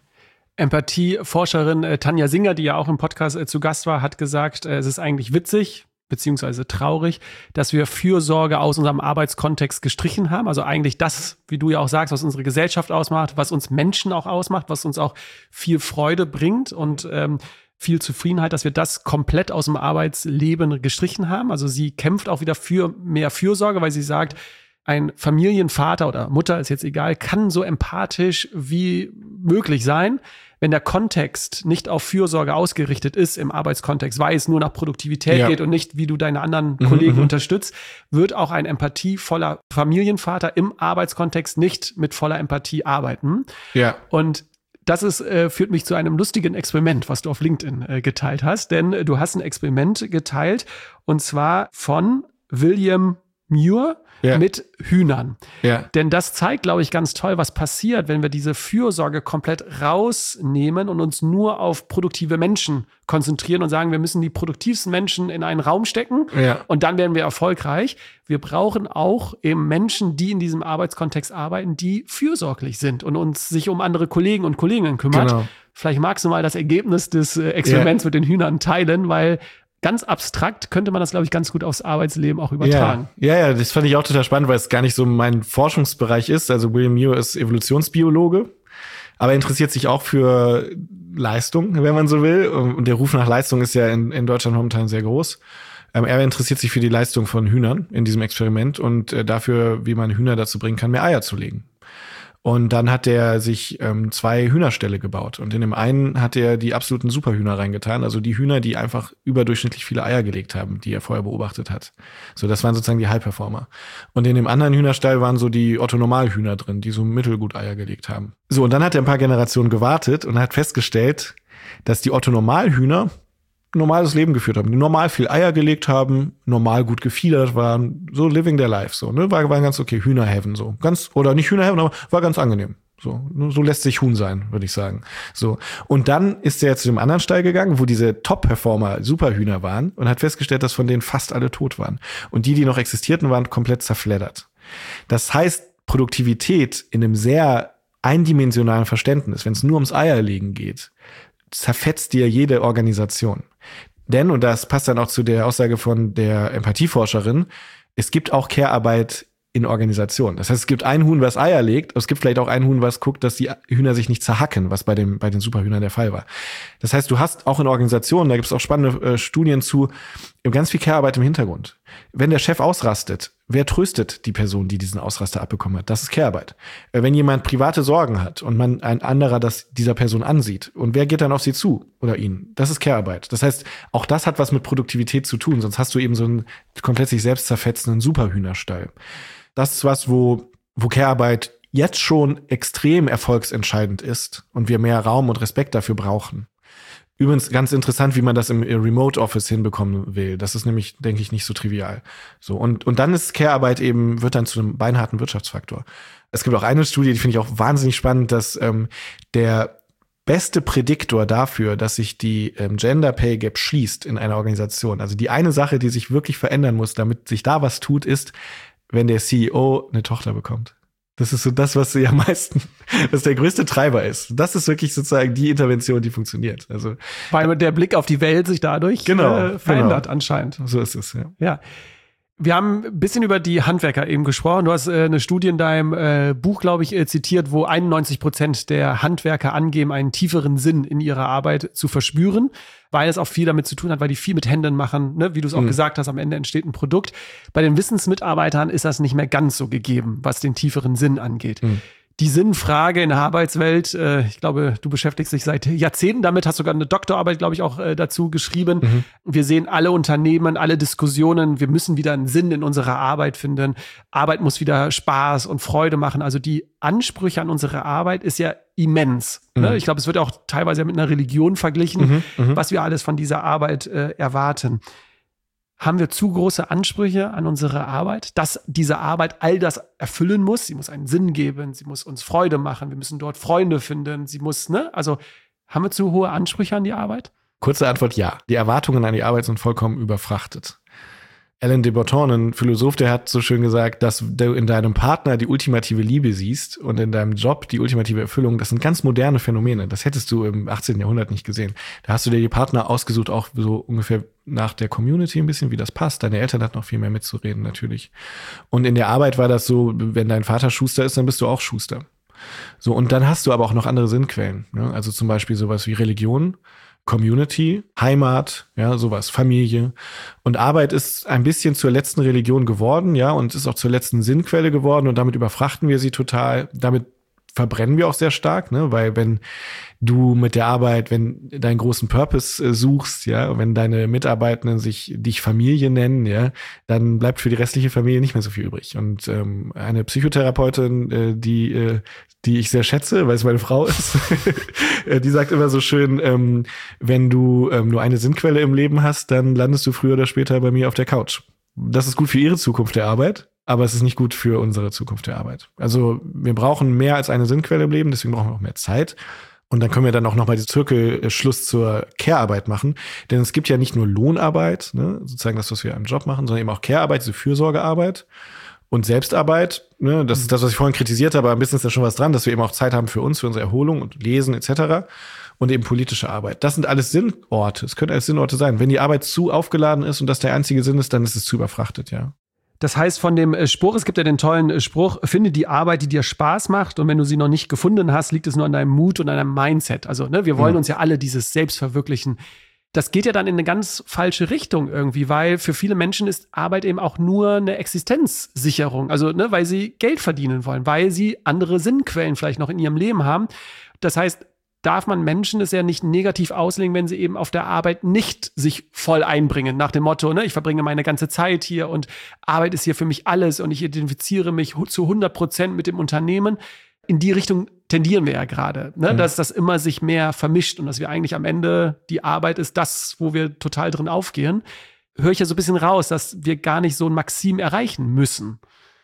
Empathie-Forscherin Tanja Singer, die ja auch im Podcast zu Gast war, hat gesagt, es ist eigentlich witzig, beziehungsweise traurig, dass wir Fürsorge aus unserem Arbeitskontext gestrichen haben. Also eigentlich das, wie du ja auch sagst, was unsere Gesellschaft ausmacht, was uns Menschen auch ausmacht, was uns auch viel Freude bringt und viel Zufriedenheit, dass wir das komplett aus dem Arbeitsleben gestrichen haben. Also sie kämpft auch wieder für mehr Fürsorge, weil sie sagt, ein Familienvater oder Mutter, ist jetzt egal, kann so empathisch wie möglich sein, wenn der Kontext nicht auf Fürsorge ausgerichtet ist im Arbeitskontext, weil es nur nach Produktivität geht und nicht, wie du deine anderen Kollegen unterstützt, wird auch ein empathievoller Familienvater im Arbeitskontext nicht mit voller Empathie arbeiten. Ja. Und das ist, führt mich zu einem lustigen Experiment, was du auf LinkedIn geteilt hast, denn du hast ein Experiment geteilt und zwar von William Muir mit Hühnern. Ja. Denn das zeigt, glaube ich, ganz toll, was passiert, wenn wir diese Fürsorge komplett rausnehmen und uns nur auf produktive Menschen konzentrieren und sagen, wir müssen die produktivsten Menschen in einen Raum stecken und dann werden wir erfolgreich. Wir brauchen auch eben Menschen, die in diesem Arbeitskontext arbeiten, die fürsorglich sind und uns sich um andere Kollegen und Kolleginnen kümmert. Genau. Vielleicht magst du mal das Ergebnis des Experiments mit den Hühnern teilen, weil ganz abstrakt könnte man das, glaube ich, ganz gut aufs Arbeitsleben auch übertragen. Ja, das fand ich auch total spannend, weil es gar nicht so mein Forschungsbereich ist. Also William Muir ist Evolutionsbiologe, aber er interessiert sich auch für Leistung, wenn man so will. Und der Ruf nach Leistung ist ja in Deutschland momentan sehr groß. Er interessiert sich für die Leistung von Hühnern in diesem Experiment und dafür, wie man Hühner dazu bringen kann, mehr Eier zu legen. Und dann hat er sich 2 Hühnerställe gebaut. Und in dem einen hat er die absoluten Superhühner reingetan. Also die Hühner, die einfach überdurchschnittlich viele Eier gelegt haben, die er vorher beobachtet hat. So, das waren sozusagen die High-Performer. Und in dem anderen Hühnerstall waren so die Otto-Normal-Hühner drin, die so mittelgut Eier gelegt haben. So, und dann hat er ein paar Generationen gewartet und hat festgestellt, dass die Otto-Normal-Hühner normales Leben geführt haben, die normal viel Eier gelegt haben, normal gut gefiedert waren, so living their life, so, ne, war ganz okay, Hühnerheaven, so, ganz, oder nicht Hühnerheaven, aber war ganz angenehm, so lässt sich Huhn sein, würde ich sagen, so. Und dann ist er zu dem anderen Stall gegangen, wo diese Top-Performer Superhühner waren und hat festgestellt, dass von denen fast alle tot waren. Und die noch existierten, waren komplett zerfleddert. Das heißt, Produktivität in einem sehr eindimensionalen Verständnis, wenn es nur ums Eierlegen geht, zerfetzt dir jede Organisation. Denn, und das passt dann auch zu der Aussage von der Empathieforscherin, es gibt auch Care-Arbeit in Organisationen. Das heißt, es gibt ein Huhn, was Eier legt, aber es gibt vielleicht auch ein Huhn, was guckt, dass die Hühner sich nicht zerhacken, was bei den Superhühnern der Fall war. Das heißt, du hast auch in Organisationen, da gibt es auch spannende Studien zu, ganz viel Care-Arbeit im Hintergrund. Wenn der Chef ausrastet, wer tröstet die Person, die diesen Ausraster abbekommen hat? Das ist Care-Arbeit. Wenn jemand private Sorgen hat und man ein anderer das dieser Person ansieht und wer geht dann auf sie zu oder ihn? Das ist Care-Arbeit. Das heißt, auch das hat was mit Produktivität zu tun, sonst hast du eben so einen komplett sich selbst zerfetzenden Superhühnerstall. Das ist was, wo Care-Arbeit jetzt schon extrem erfolgsentscheidend ist und wir mehr Raum und Respekt dafür brauchen. Übrigens ganz interessant, wie man das im Remote Office hinbekommen will. Das ist nämlich, denke ich, nicht so trivial. So, und dann ist Care-Arbeit eben, wird dann zu einem beinharten Wirtschaftsfaktor. Es gibt auch eine Studie, die finde ich auch wahnsinnig spannend, dass der beste Prädiktor dafür, dass sich die Gender Pay Gap schließt in einer Organisation, also die eine Sache, die sich wirklich verändern muss, damit sich da was tut, ist, wenn der CEO eine Tochter bekommt. Das ist so das, was sie am meisten, was der größte Treiber ist. Das ist wirklich sozusagen die Intervention, die funktioniert. Also, weil der Blick auf die Welt sich dadurch verändert anscheinend. So ist es, ja. Ja. Wir haben ein bisschen über die Handwerker eben gesprochen. Du hast eine Studie in deinem Buch, glaube ich, zitiert, wo 91% der Handwerker angeben, einen tieferen Sinn in ihrer Arbeit zu verspüren, weil es auch viel damit zu tun hat, weil die viel mit Händen machen, ne? Wie du es auch gesagt hast, am Ende entsteht ein Produkt. Bei den Wissensmitarbeitern ist das nicht mehr ganz so gegeben, was den tieferen Sinn angeht. Die Sinnfrage in der Arbeitswelt, ich glaube, du beschäftigst dich seit Jahrzehnten damit, hast sogar eine Doktorarbeit, glaube ich, auch dazu geschrieben. Wir sehen alle Unternehmen, alle Diskussionen, wir müssen wieder einen Sinn in unserer Arbeit finden. Arbeit muss wieder Spaß und Freude machen. Also die Ansprüche an unsere Arbeit ist ja immens. Ne? Ich glaube, es wird auch teilweise mit einer Religion verglichen, was wir alles von dieser Arbeit erwarten. Haben wir zu große Ansprüche an unsere Arbeit, dass diese Arbeit all das erfüllen muss? Sie muss einen Sinn geben, sie muss uns Freude machen, wir müssen dort Freunde finden, sie muss, ne? Also haben wir zu hohe Ansprüche an die Arbeit? Kurze Antwort, ja. Die Erwartungen an die Arbeit sind vollkommen überfrachtet. Alain de Botton, ein Philosoph, der hat so schön gesagt, dass du in deinem Partner die ultimative Liebe siehst und in deinem Job die ultimative Erfüllung. Das sind ganz moderne Phänomene. Das hättest du im 18. Jahrhundert nicht gesehen. Da hast du dir die Partner ausgesucht, auch so ungefähr nach der Community ein bisschen, wie das passt. Deine Eltern hatten noch viel mehr mitzureden, natürlich. Und in der Arbeit war das so, wenn dein Vater Schuster ist, dann bist du auch Schuster. So, und dann hast du aber auch noch andere Sinnquellen, ne? Also zum Beispiel sowas wie Religion, Community, Heimat, ja, sowas, Familie. Und Arbeit ist ein bisschen zur letzten Religion geworden, ja, und ist auch zur letzten Sinnquelle geworden und damit überfrachten wir sie total. Damit verbrennen wir auch sehr stark, ne, weil wenn du mit der Arbeit, wenn deinen großen Purpose suchst, ja, wenn deine Mitarbeitenden dich Familie nennen, ja, dann bleibt für die restliche Familie nicht mehr so viel übrig. Und eine Psychotherapeutin, die ich sehr schätze, weil es meine Frau ist, die sagt immer so schön, wenn du nur eine Sinnquelle im Leben hast, dann landest du früher oder später bei mir auf der Couch. Das ist gut für ihre Zukunft der Arbeit, aber es ist nicht gut für unsere Zukunft der Arbeit. Also wir brauchen mehr als eine Sinnquelle im Leben, deswegen brauchen wir auch mehr Zeit. Und dann können wir dann auch nochmal den Zirkelschluss zur Care-Arbeit machen. Denn es gibt ja nicht nur Lohnarbeit, ne, sozusagen das, was wir im Job machen, sondern eben auch Care-Arbeit, diese Fürsorgearbeit und Selbstarbeit. Ne, das ist das, was ich vorhin kritisiert habe, aber ein bisschen ist da schon was dran, dass wir eben auch Zeit haben für uns, für unsere Erholung und Lesen etc. und eben politische Arbeit. Das sind alles Sinnorte. Es können alles Sinnorte sein. Wenn die Arbeit zu aufgeladen ist und das der einzige Sinn ist, dann ist es zu überfrachtet, ja. Das heißt, von dem Spruch, es gibt ja den tollen Spruch, finde die Arbeit, die dir Spaß macht, und wenn du sie noch nicht gefunden hast, liegt es nur an deinem Mut und an deinem Mindset. Also, ne, wir wollen uns ja alle dieses Selbstverwirklichen. Das geht ja dann in eine ganz falsche Richtung irgendwie, weil für viele Menschen ist Arbeit eben auch nur eine Existenzsicherung. Also, ne, weil sie Geld verdienen wollen, weil sie andere Sinnquellen vielleicht noch in ihrem Leben haben. Das heißt, darf man Menschen es ja nicht negativ auslegen, wenn sie eben auf der Arbeit nicht sich voll einbringen, nach dem Motto, ne, ich verbringe meine ganze Zeit hier und Arbeit ist hier für mich alles und ich identifiziere mich zu 100% mit dem Unternehmen. In die Richtung tendieren wir ja gerade, ne, dass das immer sich mehr vermischt und dass wir eigentlich am Ende, die Arbeit ist das, wo wir total drin aufgehen. Höre ich ja so ein bisschen raus, dass wir gar nicht so ein Maxim erreichen müssen.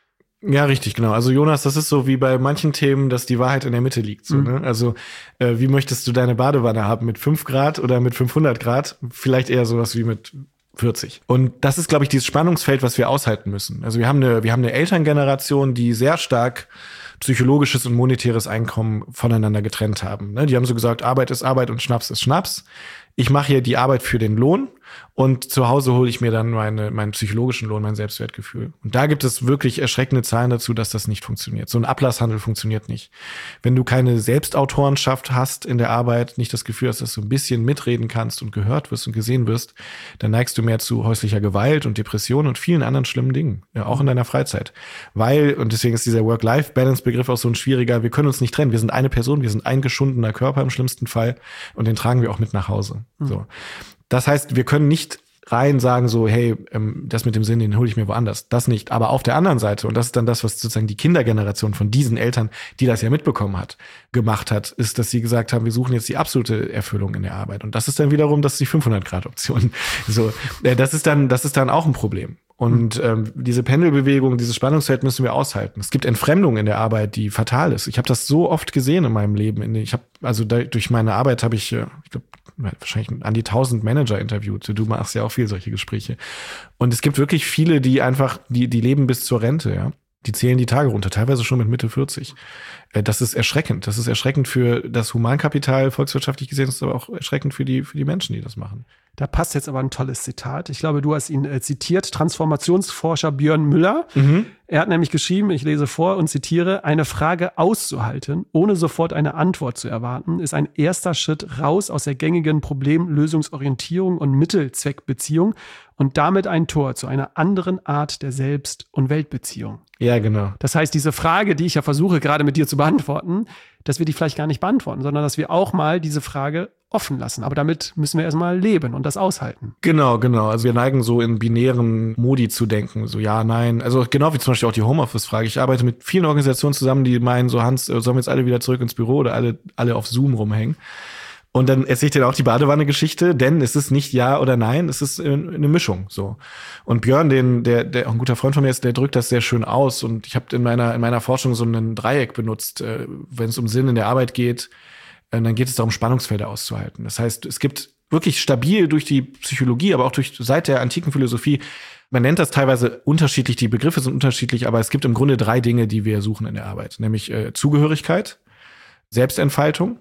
Ja, richtig, genau. Also Jonas, das ist so wie bei manchen Themen, dass die Wahrheit in der Mitte liegt. So, ne? Also wie möchtest du deine Badewanne haben? Mit 5 Grad oder mit 500 Grad? Vielleicht eher sowas wie mit 40. Und das ist, glaube ich, dieses Spannungsfeld, was wir aushalten müssen. Also wir haben eine Elterngeneration, die sehr stark psychologisches und monetäres Einkommen voneinander getrennt haben. Ne? Die haben so gesagt, Arbeit ist Arbeit und Schnaps ist Schnaps. Ich mache hier die Arbeit für den Lohn und zu Hause hole ich mir dann meinen psychologischen Lohn, mein Selbstwertgefühl. Und da gibt es wirklich erschreckende Zahlen dazu, dass das nicht funktioniert. So ein Ablasshandel funktioniert nicht. Wenn du keine Selbstautorenschaft hast in der Arbeit, nicht das Gefühl hast, dass du ein bisschen mitreden kannst und gehört wirst und gesehen wirst, dann neigst du mehr zu häuslicher Gewalt und Depression und vielen anderen schlimmen Dingen, ja, auch in deiner Freizeit. Weil, und deswegen ist dieser Work-Life-Balance-Begriff auch so ein schwieriger, wir können uns nicht trennen. Wir sind eine Person, wir sind ein geschundener Körper im schlimmsten Fall und den tragen wir auch mit nach Hause. So. Das heißt, wir können nicht rein sagen so, hey, das mit dem Sinn, den hole ich mir woanders. Das nicht. Aber auf der anderen Seite, und das ist dann das, was sozusagen die Kindergeneration von diesen Eltern, die das ja mitbekommen hat, gemacht hat, ist, dass sie gesagt haben, wir suchen jetzt die absolute Erfüllung in der Arbeit. Und das ist dann wiederum, das ist die 500-Grad-Option. So, das ist dann auch ein Problem. Und diese Pendelbewegung, dieses Spannungsfeld müssen wir aushalten. Es gibt Entfremdung in der Arbeit, die fatal ist. Ich habe das so oft gesehen in meinem Leben. Durch meine Arbeit habe ich glaube, wahrscheinlich an die 1000 Manager interviewt. Du machst ja auch viel solche Gespräche. Und es gibt wirklich viele, die einfach, die leben bis zur Rente, ja. Die zählen die Tage runter, teilweise schon mit Mitte 40. Das ist erschreckend. Das ist erschreckend für das Humankapital, volkswirtschaftlich gesehen, ist aber auch erschreckend für die Menschen, die das machen. Da passt jetzt aber ein tolles Zitat. Ich glaube, du hast ihn zitiert, Transformationsforscher Björn Müller. Er hat nämlich geschrieben, ich lese vor und zitiere, eine Frage auszuhalten, ohne sofort eine Antwort zu erwarten, ist ein erster Schritt raus aus der gängigen Problemlösungsorientierung und Mittelzweckbeziehung und damit ein Tor zu einer anderen Art der Selbst- und Weltbeziehung. Ja, genau. Das heißt, diese Frage, die ich ja versuche gerade mit dir zu beantworten, dass wir die vielleicht gar nicht beantworten, sondern dass wir auch mal diese Frage offen lassen. Aber damit müssen wir erstmal leben und das aushalten. Genau. Also wir neigen so in binären Modi zu denken. So ja, nein. Also genau wie zum Beispiel auch die Homeoffice-Frage. Ich arbeite mit vielen Organisationen zusammen, die meinen so, Hans, sollen wir jetzt alle wieder zurück ins Büro oder alle auf Zoom rumhängen? Und dann erzähle ich dir auch die Badewanne-Geschichte, denn es ist nicht ja oder nein, es ist eine Mischung, so. Und Björn, der auch ein guter Freund von mir ist, der drückt das sehr schön aus. Und ich habe in meiner Forschung so ein Dreieck benutzt, wenn es um Sinn in der Arbeit geht, dann geht es darum, Spannungsfelder auszuhalten. Das heißt, es gibt wirklich stabil durch die Psychologie, aber auch seit der antiken Philosophie, man nennt das teilweise unterschiedlich, die Begriffe sind unterschiedlich, aber es gibt im Grunde 3 Dinge, die wir suchen in der Arbeit, nämlich Zugehörigkeit, Selbstentfaltung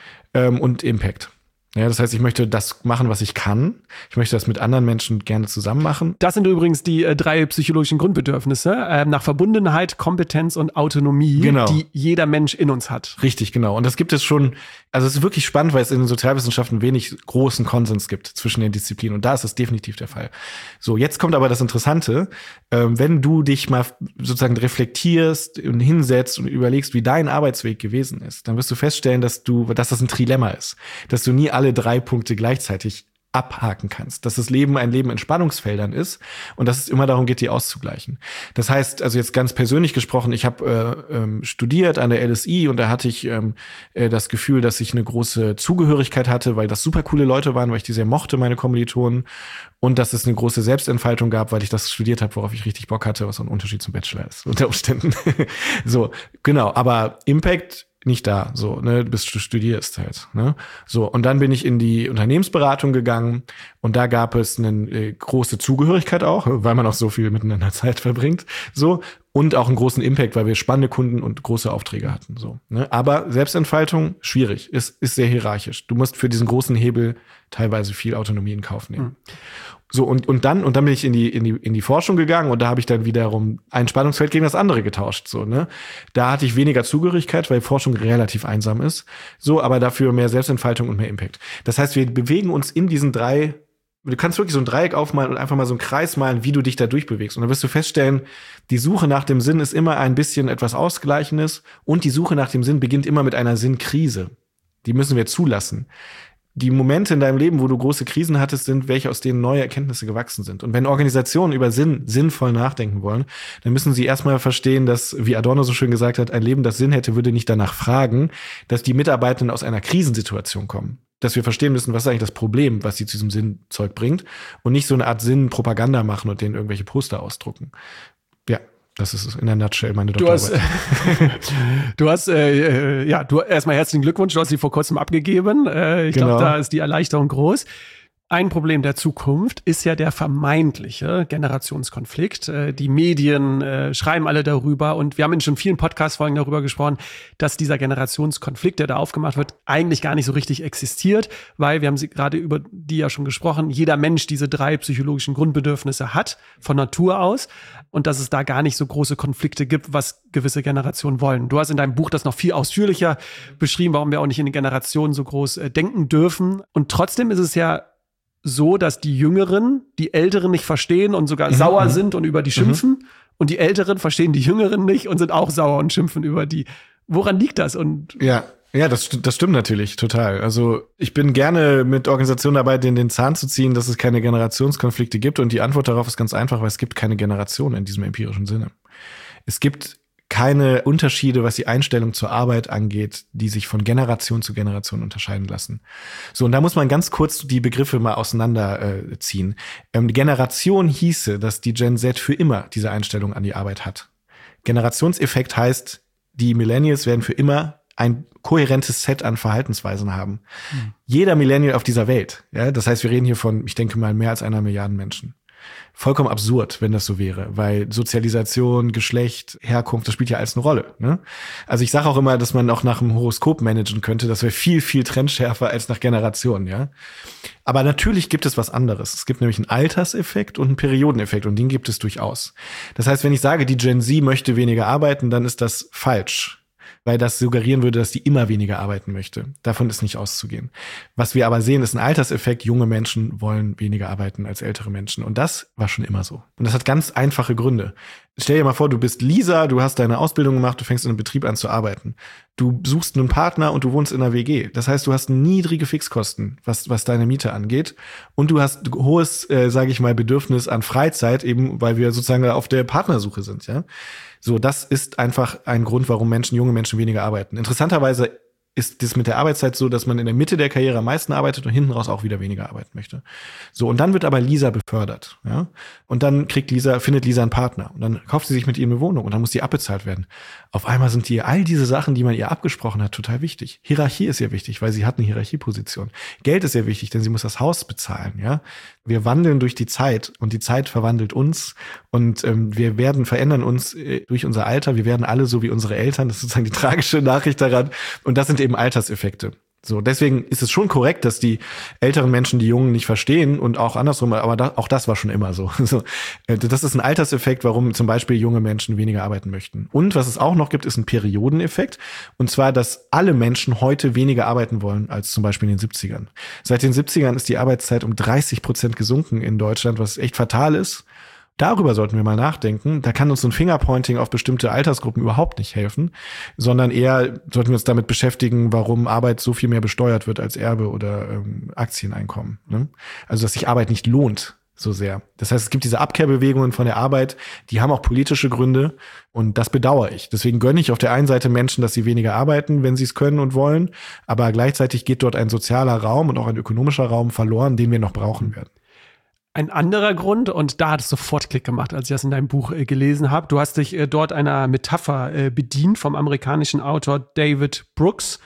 und Impact. Ja, das heißt, ich möchte das machen, was ich kann. Ich möchte das mit anderen Menschen gerne zusammen machen. Das sind übrigens die 3 psychologischen Grundbedürfnisse nach Verbundenheit, Kompetenz und Autonomie, genau, die jeder Mensch in uns hat. Richtig, genau. Und das gibt es schon, also es ist wirklich spannend, weil es in den Sozialwissenschaften wenig großen Konsens gibt zwischen den Disziplinen. Und da ist es definitiv der Fall. So, jetzt kommt aber das Interessante. Wenn du dich mal sozusagen reflektierst und hinsetzt und überlegst, wie dein Arbeitsweg gewesen ist, dann wirst du feststellen, dass das ein Trilemma ist. Dass du nie alle 3 Punkte gleichzeitig abhaken kannst, dass das Leben ein Leben in Spannungsfeldern ist und dass es immer darum geht, die auszugleichen. Das heißt, also jetzt ganz persönlich gesprochen, ich habe studiert an der LSI und da hatte ich das Gefühl, dass ich eine große Zugehörigkeit hatte, weil das super coole Leute waren, weil ich die sehr mochte, meine Kommilitonen, und dass es eine große Selbstentfaltung gab, weil ich das studiert habe, worauf ich richtig Bock hatte, was so ein Unterschied zum Bachelor ist, unter Umständen. So, genau. Aber Impact nicht da, so, ne, du studierst halt, ne, so, und dann bin ich in die Unternehmensberatung gegangen und da gab es eine große Zugehörigkeit auch, weil man auch so viel miteinander Zeit verbringt, so, und auch einen großen Impact, weil wir spannende Kunden und große Aufträge hatten, so, ne, aber Selbstentfaltung, schwierig, ist sehr hierarchisch, du musst für diesen großen Hebel teilweise viel Autonomie in Kauf nehmen. So, und dann bin ich in die Forschung gegangen und da habe ich dann wiederum ein Spannungsfeld gegen das andere getauscht, so, ne. Da hatte ich weniger Zugehörigkeit, weil Forschung relativ einsam ist, so, aber dafür mehr Selbstentfaltung und mehr Impact. Das heißt, wir bewegen uns in diesen drei, du kannst wirklich so ein Dreieck aufmalen und einfach mal so einen Kreis malen, wie du dich da durchbewegst. Und dann wirst du feststellen, die Suche nach dem Sinn ist immer ein bisschen etwas Ausgleichendes und die Suche nach dem Sinn beginnt immer mit einer Sinnkrise. Die müssen wir zulassen. Die Momente in deinem Leben, wo du große Krisen hattest, sind welche, aus denen neue Erkenntnisse gewachsen sind. Und wenn Organisationen über Sinn sinnvoll nachdenken wollen, dann müssen sie erstmal verstehen, dass, wie Adorno so schön gesagt hat, ein Leben, das Sinn hätte, würde nicht danach fragen, dass die Mitarbeitenden aus einer Krisensituation kommen. Dass wir verstehen müssen, was ist eigentlich das Problem, was sie zu diesem Sinnzeug bringt und nicht so eine Art Sinnpropaganda machen und denen irgendwelche Poster ausdrucken. Ja. Das ist in der Nutshell meine Doktorarbeit. Du hast erstmal herzlichen Glückwunsch, du hast sie vor kurzem abgegeben. Ich glaube, da ist die Erleichterung groß. Ein Problem der Zukunft ist ja der vermeintliche Generationskonflikt. Die Medien schreiben alle darüber und wir haben in schon vielen Podcast-Folgen darüber gesprochen, dass dieser Generationskonflikt, der da aufgemacht wird, eigentlich gar nicht so richtig existiert, weil wir haben sie gerade über die ja schon gesprochen, jeder Mensch diese 3 psychologischen Grundbedürfnisse hat, von Natur aus, und dass es da gar nicht so große Konflikte gibt, was gewisse Generationen wollen. Du hast in deinem Buch das noch viel ausführlicher beschrieben, warum wir auch nicht in den Generationen so groß denken dürfen. Und trotzdem ist es ja so, dass die Jüngeren die Älteren nicht verstehen und sogar sauer sind und über die schimpfen. Und die Älteren verstehen die Jüngeren nicht und sind auch sauer und schimpfen über die. Woran liegt das? Und ja, das stimmt natürlich total. Also ich bin gerne mit Organisationen dabei, denen den Zahn zu ziehen, dass es keine Generationskonflikte gibt. Und die Antwort darauf ist ganz einfach, weil es gibt keine Generation in diesem empirischen Sinne. Es gibt keine Unterschiede, was die Einstellung zur Arbeit angeht, die sich von Generation zu Generation unterscheiden lassen. So, und da muss man ganz kurz die Begriffe mal auseinanderziehen. Generation hieße, dass die Gen Z für immer diese Einstellung an die Arbeit hat. Generationseffekt heißt, die Millennials werden für immer ein kohärentes Set an Verhaltensweisen haben. Jeder Millennial auf dieser Welt. Ja, das heißt, wir reden hier von, ich denke mal, mehr als 1 Milliarde Menschen. Vollkommen absurd, wenn das so wäre, weil Sozialisation, Geschlecht, Herkunft, das spielt ja alles eine Rolle. Ne? Also ich sage auch immer, dass man auch nach dem Horoskop managen könnte. Das wäre viel, viel trendschärfer als nach Generationen. Ja, aber natürlich gibt es was anderes. Es gibt nämlich einen Alterseffekt und einen Periodeneffekt und den gibt es durchaus. Das heißt, wenn ich sage, die Gen Z möchte weniger arbeiten, dann ist das falsch. Weil das suggerieren würde, dass die immer weniger arbeiten möchte. Davon ist nicht auszugehen. Was wir aber sehen, ist ein Alterseffekt. Junge Menschen wollen weniger arbeiten als ältere Menschen. Und das war schon immer so. Und das hat ganz einfache Gründe. Stell dir mal vor, du bist Lisa, du hast deine Ausbildung gemacht, du fängst in einem Betrieb an zu arbeiten. Du suchst einen Partner und du wohnst in einer WG. Das heißt, du hast niedrige Fixkosten, was deine Miete angeht. Und du hast hohes, sage ich mal, Bedürfnis an Freizeit, eben weil wir sozusagen auf der Partnersuche sind, ja. So, das ist einfach ein Grund, warum junge Menschen weniger arbeiten. Interessanterweise ist das mit der Arbeitszeit so, dass man in der Mitte der Karriere am meisten arbeitet und hinten raus auch wieder weniger arbeiten möchte. So, und dann wird aber Lisa befördert, ja. Und dann findet Lisa einen Partner. Und dann kauft sie sich mit ihm eine Wohnung und dann muss die abbezahlt werden. Auf einmal sind all diese Sachen, die man ihr abgesprochen hat, total wichtig. Hierarchie ist ihr wichtig, weil sie hat eine Hierarchieposition. Geld ist ihr wichtig, denn sie muss das Haus bezahlen, ja. Wir wandeln durch die Zeit und die Zeit verwandelt uns und wir verändern uns durch unser Alter. Wir werden alle so wie unsere Eltern. Das ist sozusagen die tragische Nachricht daran. Und das sind eben Alterseffekte. So, deswegen ist es schon korrekt, dass die älteren Menschen die Jungen nicht verstehen und auch andersrum, aber auch das war schon immer so. Das ist ein Alterseffekt, warum zum Beispiel junge Menschen weniger arbeiten möchten. Und was es auch noch gibt, ist ein Periodeneffekt. Und zwar, dass alle Menschen heute weniger arbeiten wollen als zum Beispiel in den 70ern. Seit den 70ern ist die Arbeitszeit um 30% gesunken in Deutschland, was echt fatal ist. Darüber sollten wir mal nachdenken. Da kann uns so ein Fingerpointing auf bestimmte Altersgruppen überhaupt nicht helfen, sondern eher sollten wir uns damit beschäftigen, warum Arbeit so viel mehr besteuert wird als Erbe oder Aktieneinkommen. Ne? Also, dass sich Arbeit nicht lohnt so sehr. Das heißt, es gibt diese Abkehrbewegungen von der Arbeit, die haben auch politische Gründe und das bedauere ich. Deswegen gönne ich auf der einen Seite Menschen, dass sie weniger arbeiten, wenn sie es können und wollen, aber gleichzeitig geht dort ein sozialer Raum und auch ein ökonomischer Raum verloren, den wir noch brauchen werden. Ein anderer Grund, und da hat es sofort Klick gemacht, als ich das in deinem Buch gelesen habe. Du hast dich dort einer Metapher bedient vom amerikanischen Autor David Brooks.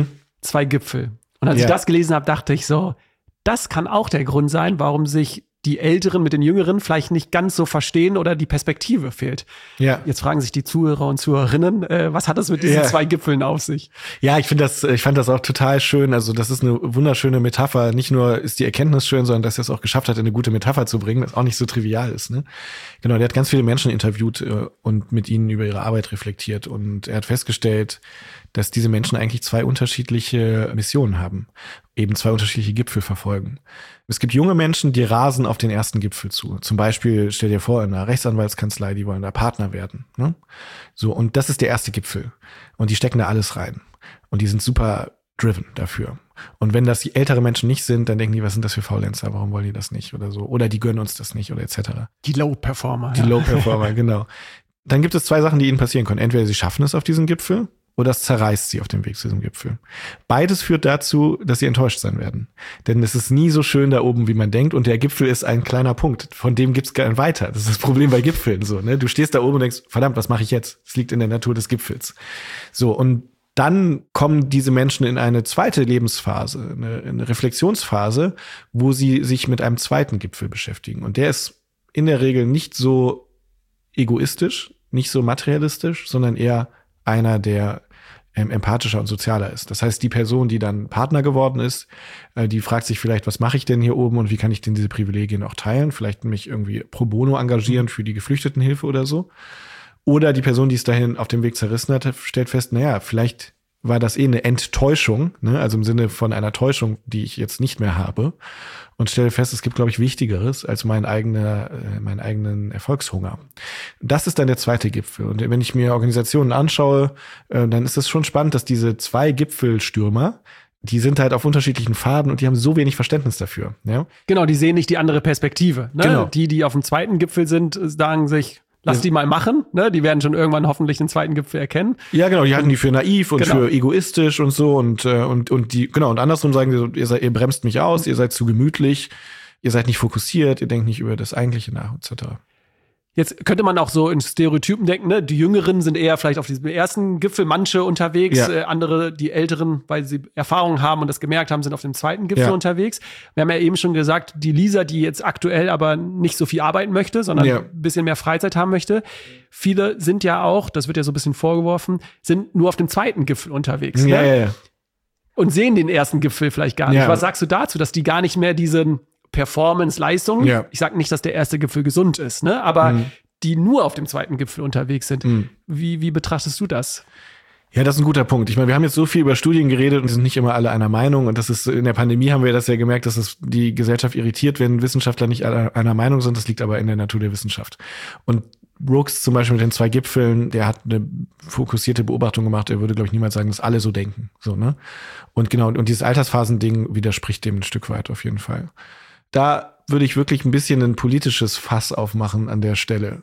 2 Gipfel. Und als ich das gelesen habe, dachte ich so, das kann auch der Grund sein, warum sich die Älteren mit den Jüngeren vielleicht nicht ganz so verstehen oder die Perspektive fehlt. Ja. Jetzt fragen sich die Zuhörer und Zuhörerinnen, was hat das mit diesen 2 Gipfeln auf sich? Ja, ich fand das auch total schön. Also das ist eine wunderschöne Metapher. Nicht nur ist die Erkenntnis schön, sondern dass er es auch geschafft hat, eine gute Metapher zu bringen, das auch nicht so trivial ist. Ne? Genau, der hat ganz viele Menschen interviewt und mit ihnen über ihre Arbeit reflektiert. Und er hat festgestellt, dass diese Menschen eigentlich 2 unterschiedliche Missionen haben, eben 2 unterschiedliche Gipfel verfolgen. Es gibt junge Menschen, die rasen auf den ersten Gipfel zu. Zum Beispiel, stell dir vor, in einer Rechtsanwaltskanzlei, die wollen da Partner werden. Ne? So, und das ist der erste Gipfel. Und die stecken da alles rein. Und die sind super driven dafür. Und wenn das die ältere Menschen nicht sind, dann denken die, was sind das für Faulenzer, warum wollen die das nicht oder so. Oder die gönnen uns das nicht oder etc. Die Low-Performer. Die Low-Performer, genau. Dann gibt es 2 Sachen, die ihnen passieren können. Entweder sie schaffen es auf diesen Gipfel, oder es zerreißt sie auf dem Weg zu diesem Gipfel. Beides führt dazu, dass sie enttäuscht sein werden. Denn es ist nie so schön da oben, wie man denkt. Und der Gipfel ist ein kleiner Punkt. Von dem gibt's keinen weiter. Das ist das Problem bei Gipfeln. So, ne? Du stehst da oben und denkst, verdammt, was mache ich jetzt? Es liegt in der Natur des Gipfels. So, und dann kommen diese Menschen in eine zweite Lebensphase, eine Reflexionsphase, wo sie sich mit einem zweiten Gipfel beschäftigen. Und der ist in der Regel nicht so egoistisch, nicht so materialistisch, sondern eher einer, der empathischer und sozialer ist. Das heißt, die Person, die dann Partner geworden ist, die fragt sich vielleicht, was mache ich denn hier oben und wie kann ich denn diese Privilegien auch teilen? Vielleicht mich irgendwie pro bono engagieren für die Geflüchtetenhilfe oder so. Oder die Person, die es dahin auf dem Weg zerrissen hat, stellt fest, naja, vielleicht war das eine Enttäuschung, ne? Also im Sinne von einer Täuschung, die ich jetzt nicht mehr habe. Und stelle fest, es gibt, glaube ich, Wichtigeres als meinen eigenen Erfolgshunger. Das ist dann der zweite Gipfel. Und wenn ich mir Organisationen anschaue, dann ist es schon spannend, dass diese 2 Gipfelstürmer, die sind halt auf unterschiedlichen Pfaden und die haben so wenig Verständnis dafür. Ja? Genau, die sehen nicht die andere Perspektive. Ne? Genau. Die auf dem zweiten Gipfel sind, sagen sich, lass die mal machen, ne? Die werden schon irgendwann hoffentlich den zweiten Gipfel erkennen. Ja, genau, die halten die für naiv und für egoistisch und so und die, genau, und andersrum sagen sie so, ihr bremst mich aus, ihr seid zu gemütlich, ihr seid nicht fokussiert, ihr denkt nicht über das Eigentliche nach, etc. Jetzt könnte man auch so in Stereotypen denken, ne? Die Jüngeren sind eher vielleicht auf diesem ersten Gipfel, manche unterwegs, andere, die Älteren, weil sie Erfahrung haben und das gemerkt haben, sind auf dem zweiten Gipfel unterwegs. Wir haben ja eben schon gesagt, die Lisa, die jetzt aktuell aber nicht so viel arbeiten möchte, sondern ein bisschen mehr Freizeit haben möchte. Viele sind ja auch, das wird ja so ein bisschen vorgeworfen, sind nur auf dem zweiten Gipfel unterwegs. Ne? Und sehen den ersten Gipfel vielleicht gar nicht. Was sagst du dazu, dass die gar nicht mehr diesen Performance-Leistung. Ich sage nicht, dass der erste Gipfel gesund ist, ne? Aber die nur auf dem zweiten Gipfel unterwegs sind. Wie betrachtest du das? Ja, das ist ein guter Punkt. Ich meine, wir haben jetzt so viel über Studien geredet und sind nicht immer alle einer Meinung. Und das ist in der Pandemie haben wir das ja gemerkt, dass es die Gesellschaft irritiert, wenn Wissenschaftler nicht einer Meinung sind. Das liegt aber in der Natur der Wissenschaft. Und Brooks zum Beispiel mit den 2 Gipfeln, der hat eine fokussierte Beobachtung gemacht. Er würde, glaube ich, niemals sagen, dass alle so denken. So, ne? Und genau, und dieses Altersphasen-Ding widerspricht dem ein Stück weit auf jeden Fall. Da würde ich wirklich ein bisschen ein politisches Fass aufmachen an der Stelle.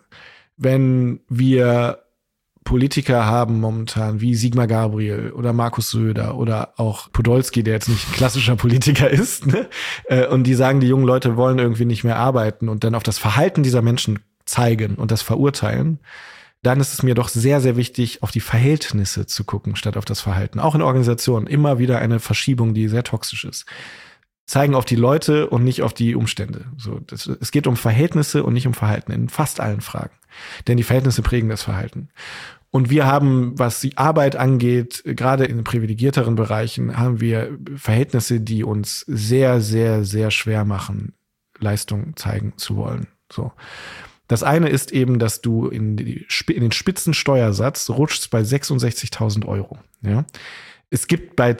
Wenn wir Politiker haben momentan wie Sigmar Gabriel oder Markus Söder oder auch Podolski, der jetzt nicht ein klassischer Politiker ist, ne? Und die sagen, die jungen Leute wollen irgendwie nicht mehr arbeiten und dann auf das Verhalten dieser Menschen zeigen und das verurteilen, dann ist es mir doch sehr, sehr wichtig, auf die Verhältnisse zu gucken, statt auf das Verhalten. Auch in Organisationen immer wieder eine Verschiebung, die sehr toxisch ist. Zeigen auf die Leute und nicht auf die Umstände. So, es geht um Verhältnisse und nicht um Verhalten in fast allen Fragen. Denn die Verhältnisse prägen das Verhalten. Und wir haben, was die Arbeit angeht, gerade in privilegierteren Bereichen, haben wir Verhältnisse, die uns sehr, sehr, sehr schwer machen, Leistung zeigen zu wollen. So. Das eine ist eben, dass du in den Spitzensteuersatz rutschst bei 66.000 Euro. Ja. Es gibt bei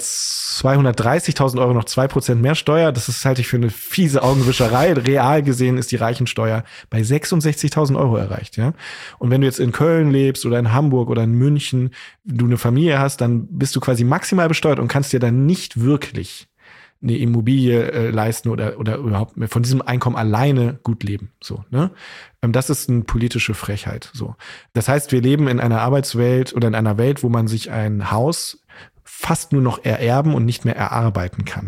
230.000 Euro noch 2% mehr Steuer. Das halte ich für eine fiese Augenwischerei. Real gesehen ist die Reichensteuer bei 66.000 Euro erreicht. Ja? Und wenn du jetzt in Köln lebst oder in Hamburg oder in München, du eine Familie hast, dann bist du quasi maximal besteuert und kannst dir dann nicht wirklich eine Immobilie leisten oder überhaupt von diesem Einkommen alleine gut leben. So, ne? Das ist eine politische Frechheit. So. Das heißt, wir leben in einer Arbeitswelt oder in einer Welt, wo man sich ein Haus fast nur noch ererben und nicht mehr erarbeiten kann.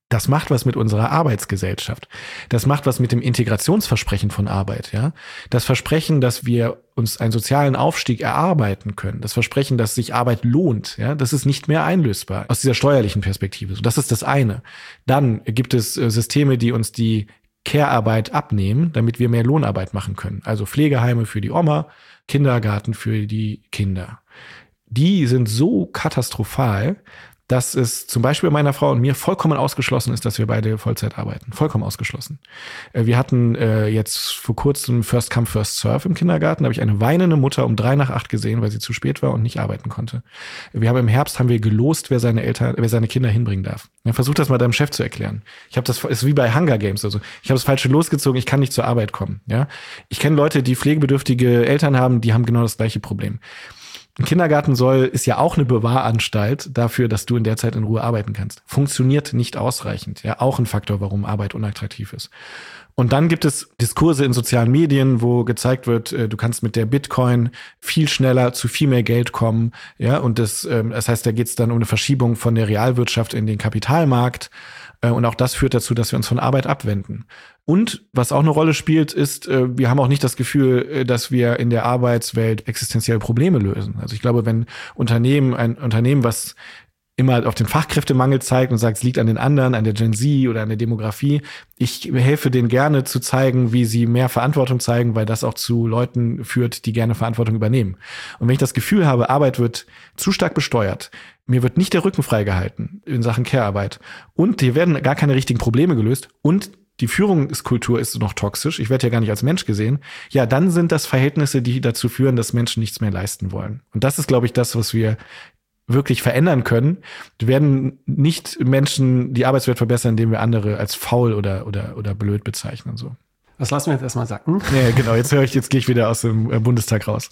Das macht was mit unserer Arbeitsgesellschaft. Das macht was mit dem Integrationsversprechen von Arbeit, ja. Das Versprechen, dass wir uns einen sozialen Aufstieg erarbeiten können. Das Versprechen, dass sich Arbeit lohnt, ja. Das ist nicht mehr einlösbar aus dieser steuerlichen Perspektive. So, das ist das eine. Dann gibt es Systeme, die uns die Care-Arbeit abnehmen, damit wir mehr Lohnarbeit machen können. Also Pflegeheime für die Oma, Kindergarten für die Kinder. Die sind so katastrophal, dass es zum Beispiel meiner Frau und mir vollkommen ausgeschlossen ist, dass wir beide Vollzeit arbeiten. Vollkommen ausgeschlossen. Wir hatten jetzt vor kurzem First Come, First Serve im Kindergarten. Da habe ich eine weinende Mutter um 7:45 gesehen, weil sie zu spät war und nicht arbeiten konnte. Im Herbst haben wir gelost, wer seine Kinder hinbringen darf. Ja, versuch das mal deinem Chef zu erklären. Ist wie bei Hunger Games. Also ich habe das Falsche losgezogen, ich kann nicht zur Arbeit kommen. Ja, ich kenne Leute, die pflegebedürftige Eltern haben, die haben genau das gleiche Problem. Ein Kindergarten ist ja auch eine Bewahranstalt dafür, dass du in der Zeit in Ruhe arbeiten kannst. Funktioniert nicht ausreichend. Ja, auch ein Faktor, warum Arbeit unattraktiv ist. Und dann gibt es Diskurse in sozialen Medien, wo gezeigt wird, du kannst mit der Bitcoin viel schneller zu viel mehr Geld kommen. Ja, und das heißt, da geht es dann um eine Verschiebung von der Realwirtschaft in den Kapitalmarkt. Und auch das führt dazu, dass wir uns von Arbeit abwenden. Und was auch eine Rolle spielt, ist, wir haben auch nicht das Gefühl, dass wir in der Arbeitswelt existenzielle Probleme lösen. Also ich glaube, wenn ein Unternehmen, was immer auf den Fachkräftemangel zeigt und sagt, es liegt an den anderen, an der Gen Z oder an der Demografie. Ich helfe denen gerne zu zeigen, wie sie mehr Verantwortung zeigen, weil das auch zu Leuten führt, die gerne Verantwortung übernehmen. Und wenn ich das Gefühl habe, Arbeit wird zu stark besteuert, mir wird nicht der Rücken freigehalten in Sachen Care-Arbeit und hier werden gar keine richtigen Probleme gelöst und die Führungskultur ist noch toxisch, ich werde ja gar nicht als Mensch gesehen, ja, dann sind das Verhältnisse, die dazu führen, dass Menschen nichts mehr leisten wollen. Und das ist, glaube ich, das, was wir wirklich verändern können. Wir werden nicht Menschen die Arbeitswelt verbessern, indem wir andere als faul oder blöd bezeichnen. So. Das lassen wir jetzt erstmal sacken. Ja, genau. Jetzt gehe ich wieder aus dem Bundestag raus.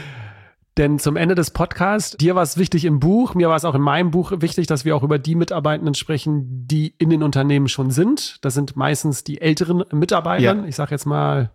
Denn zum Ende des Podcasts, dir war es wichtig im Buch, mir war es auch in meinem Buch wichtig, dass wir auch über die Mitarbeitenden sprechen, die in den Unternehmen schon sind. Das sind meistens die älteren Mitarbeiter. Ja. Ich sage jetzt mal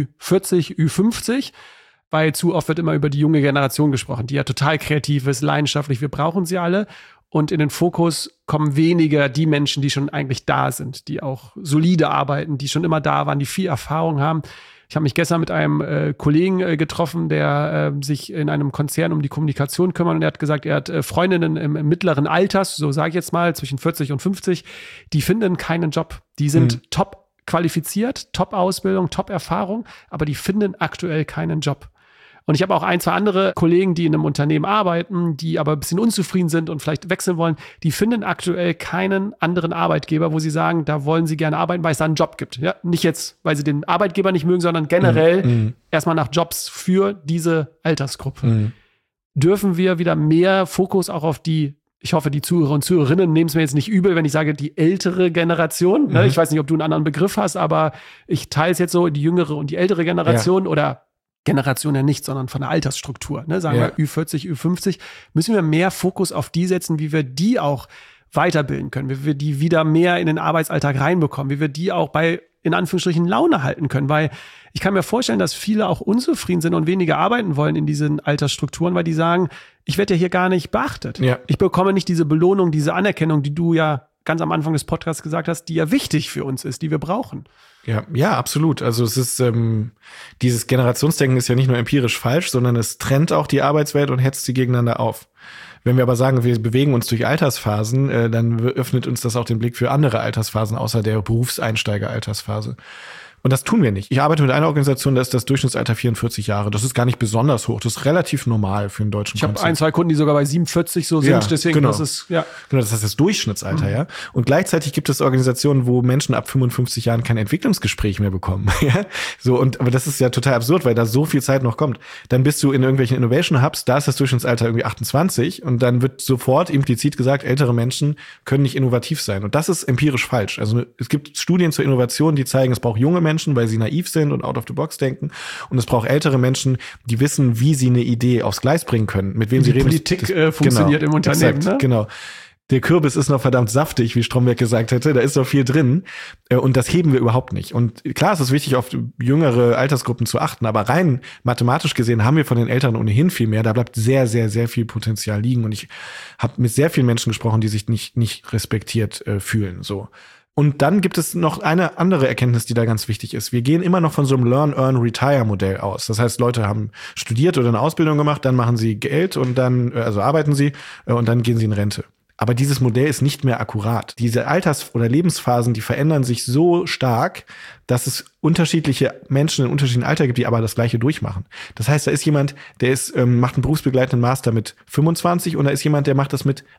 Ü40, Ü50. Weil zu oft wird immer über die junge Generation gesprochen, die ja total kreativ ist, leidenschaftlich, wir brauchen sie alle. Und in den Fokus kommen weniger die Menschen, die schon eigentlich da sind, die auch solide arbeiten, die schon immer da waren, die viel Erfahrung haben. Ich habe mich gestern mit einem Kollegen getroffen, der sich in einem Konzern um die Kommunikation kümmert und er hat gesagt, er hat Freundinnen im mittleren Alters, so sage ich jetzt mal, zwischen 40 und 50, die finden keinen Job. Die sind top qualifiziert, top Ausbildung, top Erfahrung, aber die finden aktuell keinen Job. Und ich habe auch 1, 2 andere Kollegen, die in einem Unternehmen arbeiten, die aber ein bisschen unzufrieden sind und vielleicht wechseln wollen, die finden aktuell keinen anderen Arbeitgeber, wo sie sagen, da wollen sie gerne arbeiten, weil es da einen Job gibt. Ja, nicht jetzt, weil sie den Arbeitgeber nicht mögen, sondern generell erstmal nach Jobs für diese Altersgruppe. Dürfen wir wieder mehr Fokus auch auf die, ich hoffe, die Zuhörer und Zuhörerinnen nehmen es mir jetzt nicht übel, wenn ich sage, die ältere Generation. Ne? Ich weiß nicht, ob du einen anderen Begriff hast, aber ich teile es jetzt so, die jüngere und die ältere Generation oder Generation ja nicht, sondern von der Altersstruktur. Ne? Sagen wir Ü40, Ü50, müssen wir mehr Fokus auf die setzen, wie wir die auch weiterbilden können, wie wir die wieder mehr in den Arbeitsalltag reinbekommen, wie wir die auch bei, in Anführungsstrichen, Laune halten können. Weil ich kann mir vorstellen, dass viele auch unzufrieden sind und weniger arbeiten wollen in diesen Altersstrukturen, weil die sagen, ich werde ja hier gar nicht beachtet. Ja. Ich bekomme nicht diese Belohnung, diese Anerkennung, die du ja ganz am Anfang des Podcasts gesagt hast, die ja wichtig für uns ist, die wir brauchen. Ja, absolut. Also es ist, dieses Generationsdenken ist ja nicht nur empirisch falsch, sondern es trennt auch die Arbeitswelt und hetzt sie gegeneinander auf. Wenn wir aber sagen, wir bewegen uns durch Altersphasen, dann öffnet uns das auch den Blick für andere Altersphasen außer der Berufseinsteiger-Altersphase. Und das tun wir nicht. Ich arbeite mit einer Organisation, da ist das Durchschnittsalter 44 Jahre. Das ist gar nicht besonders hoch. Das ist relativ normal für einen deutschen Konzern. Ich habe 1, 2 Kunden, die sogar bei 47 so sind. Ja, deswegen, genau. Das ist, ja. Genau, das ist das Durchschnittsalter, ja. Und gleichzeitig gibt es Organisationen, wo Menschen ab 55 Jahren kein Entwicklungsgespräch mehr bekommen. Ja? So, aber das ist ja total absurd, weil da so viel Zeit noch kommt. Dann bist du in irgendwelchen Innovation Hubs, da ist das Durchschnittsalter irgendwie 28 und dann wird sofort implizit gesagt, ältere Menschen können nicht innovativ sein. Und das ist empirisch falsch. Also es gibt Studien zur Innovation, die zeigen, es braucht junge Menschen, weil sie naiv sind und out of the box denken. Und es braucht ältere Menschen, die wissen, wie sie eine Idee aufs Gleis bringen können, mit wem sie reden. Politik funktioniert im Unternehmen. Exakt, ne? Genau. der Kürbis ist noch verdammt saftig, wie Stromberg gesagt hätte, da ist noch viel drin und das heben wir überhaupt nicht. Und klar, es ist wichtig, auf jüngere Altersgruppen zu achten, aber rein mathematisch gesehen haben wir von den Älteren ohnehin viel mehr. Da bleibt sehr, sehr, sehr viel Potenzial liegen und ich habe mit sehr vielen Menschen gesprochen, die sich nicht respektiert fühlen, so. Und dann gibt es noch eine andere Erkenntnis, die da ganz wichtig ist. Wir gehen immer noch von so einem Learn-Earn-Retire-Modell aus. Das heißt, Leute haben studiert oder eine Ausbildung gemacht, dann machen sie Geld und dann, also arbeiten sie und dann gehen sie in Rente. Aber dieses Modell ist nicht mehr akkurat. Diese Alters- oder Lebensphasen, die verändern sich so stark, dass es unterschiedliche Menschen in unterschiedlichen Alter gibt, die aber das Gleiche durchmachen. Das heißt, da ist jemand, der macht einen berufsbegleitenden Master mit 25 und da ist jemand, der macht das mit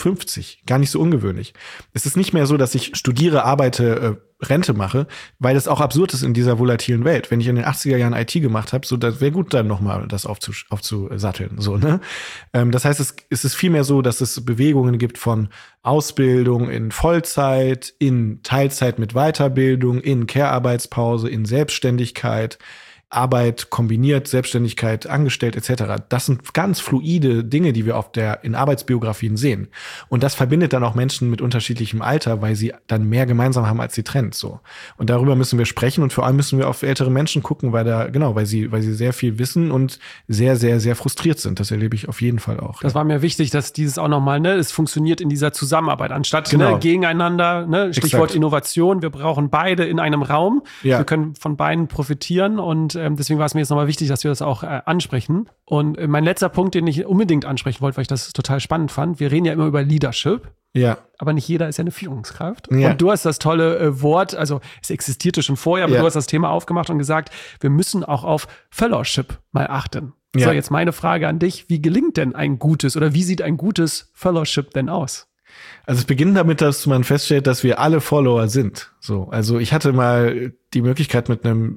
58. Gar nicht so ungewöhnlich. Es ist nicht mehr so, dass ich studiere, arbeite, Rente mache, weil das auch absurd ist in dieser volatilen Welt. Wenn ich in den 80er Jahren IT gemacht habe, so, das wäre gut, dann nochmal das aufzusatteln. So, ne? Das heißt, es ist vielmehr so, dass es Bewegungen gibt von Ausbildung in Vollzeit, in Teilzeit mit Weiterbildung, in Care-Arbeitspause, in Selbstständigkeit, Arbeit kombiniert, Selbstständigkeit, angestellt etc. Das sind ganz fluide Dinge, die wir in Arbeitsbiografien sehen. Und das verbindet dann auch Menschen mit unterschiedlichem Alter, weil sie dann mehr gemeinsam haben, als sie trennt. So. Und darüber müssen wir sprechen und vor allem müssen wir auf ältere Menschen gucken, weil sie sehr viel wissen und sehr, sehr, sehr frustriert sind. Das erlebe ich auf jeden Fall auch. Das war mir wichtig, dass dieses auch nochmal, es funktioniert in dieser Zusammenarbeit, anstatt gegeneinander, Stichwort Exakt. Innovation. Wir brauchen beide in einem Raum. Ja. Wir können von beiden profitieren und deswegen war es mir jetzt nochmal wichtig, dass wir das auch ansprechen. Und mein letzter Punkt, den ich unbedingt ansprechen wollte, weil ich das total spannend fand, wir reden ja immer über Leadership. Ja. Aber nicht jeder ist ja eine Führungskraft. Ja. Und du hast das tolle Wort, also es existierte schon vorher, aber du hast das Thema aufgemacht und gesagt, wir müssen auch auf Fellowship mal achten. Ja. So, jetzt meine Frage an dich, wie gelingt denn ein gutes oder wie sieht ein gutes Fellowship denn aus? Also es beginnt damit, dass man feststellt, dass wir alle Follower sind. So, also ich hatte mal die Möglichkeit, mit einem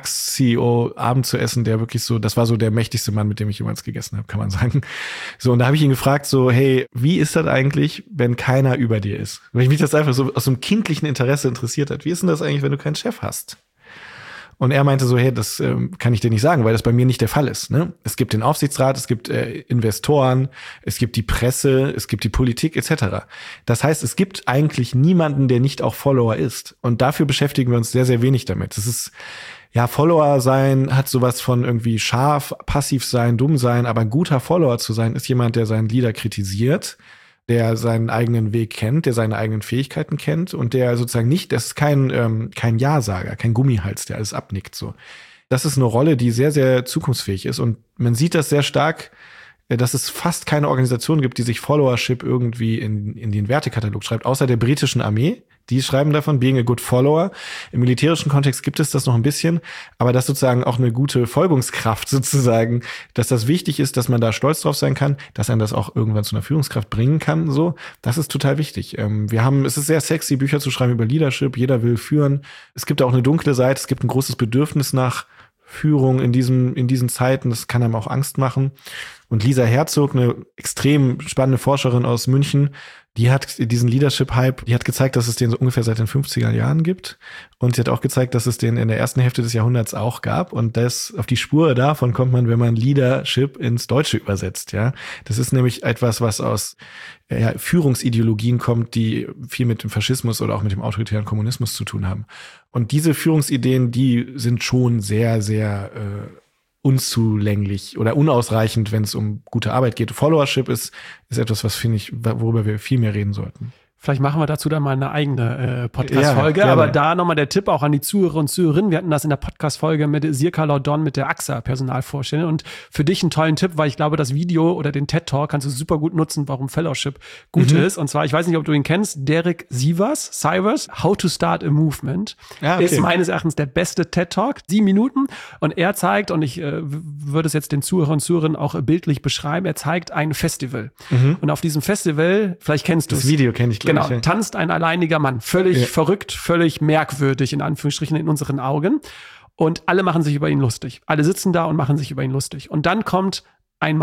DAX-CEO Abend zu essen, der wirklich so, das war so der mächtigste Mann, mit dem ich jemals gegessen habe, kann man sagen. So, und da habe ich ihn gefragt, so, hey, wie ist das eigentlich, wenn keiner über dir ist? Weil mich das einfach so aus so einem kindlichen Interesse interessiert hat. Wie ist denn das eigentlich, wenn du keinen Chef hast? Und er meinte so, hey, das kann ich dir nicht sagen, weil das bei mir nicht der Fall ist. Ne? Es gibt den Aufsichtsrat, es gibt Investoren, es gibt die Presse, es gibt die Politik etc. Das heißt, es gibt eigentlich niemanden, der nicht auch Follower ist. Und dafür beschäftigen wir uns sehr, sehr wenig damit. Das ist Follower sein hat sowas von irgendwie scharf, passiv sein, dumm sein, aber ein guter Follower zu sein ist jemand, der seinen Leader kritisiert, der seinen eigenen Weg kennt, der seine eigenen Fähigkeiten kennt und der sozusagen nicht, das ist kein Ja-Sager, kein Gummihals, der alles abnickt. So. Das ist eine Rolle, die sehr, sehr zukunftsfähig ist und man sieht das sehr stark, dass es fast keine Organisation gibt, die sich Followership irgendwie in den Wertekatalog schreibt, außer der britischen Armee. Die schreiben davon, being a good follower. Im militärischen Kontext gibt es das noch ein bisschen, aber das sozusagen auch eine gute Folgungskraft sozusagen, dass das wichtig ist, dass man da stolz drauf sein kann, dass einen das auch irgendwann zu einer Führungskraft bringen kann, so. Das ist total wichtig. Es ist sehr sexy, Bücher zu schreiben über Leadership. Jeder will führen. Es gibt auch eine dunkle Seite. Es gibt ein großes Bedürfnis nach Führung in diesen Zeiten. Das kann einem auch Angst machen. Und Lisa Herzog, eine extrem spannende Forscherin aus München, die hat diesen Leadership-Hype, die hat gezeigt, dass es den so ungefähr seit den 50er Jahren gibt. Und sie hat auch gezeigt, dass es den in der ersten Hälfte des Jahrhunderts auch gab. Und auf die Spur davon kommt man, wenn man Leadership ins Deutsche übersetzt. Ja, das ist nämlich etwas, was aus Führungsideologien kommt, die viel mit dem Faschismus oder auch mit dem autoritären Kommunismus zu tun haben. Und diese Führungsideen, die sind schon sehr, sehr unzulänglich oder unausreichend, wenn es um gute Arbeit geht. Followership ist etwas, worüber wir viel mehr reden sollten. Vielleicht machen wir dazu dann mal eine eigene Podcast-Folge. Ja, aber da nochmal der Tipp auch an die Zuhörer und Zuhörerinnen. Wir hatten das in der Podcast-Folge mit Sirka Laudon, mit der AXA Personalvorstellung. Und für dich einen tollen Tipp, weil ich glaube, das Video oder den TED-Talk kannst du super gut nutzen, warum Fellowship gut ist. Und zwar, ich weiß nicht, ob du ihn kennst, Derek Sivers, How to Start a Movement. Ist meines Erachtens der beste TED-Talk. 7 Minuten. Und er zeigt, und ich würde es jetzt den Zuhörern und Zuhörerinnen auch bildlich beschreiben, er zeigt ein Festival. Und auf diesem Festival, vielleicht kennst du es. Das Video kenne ich. Genau, tanzt ein alleiniger Mann. Völlig verrückt, völlig merkwürdig, in Anführungsstrichen, in unseren Augen. Und alle machen sich über ihn lustig. Alle sitzen da und machen sich über ihn lustig. Und dann kommt ein Mann.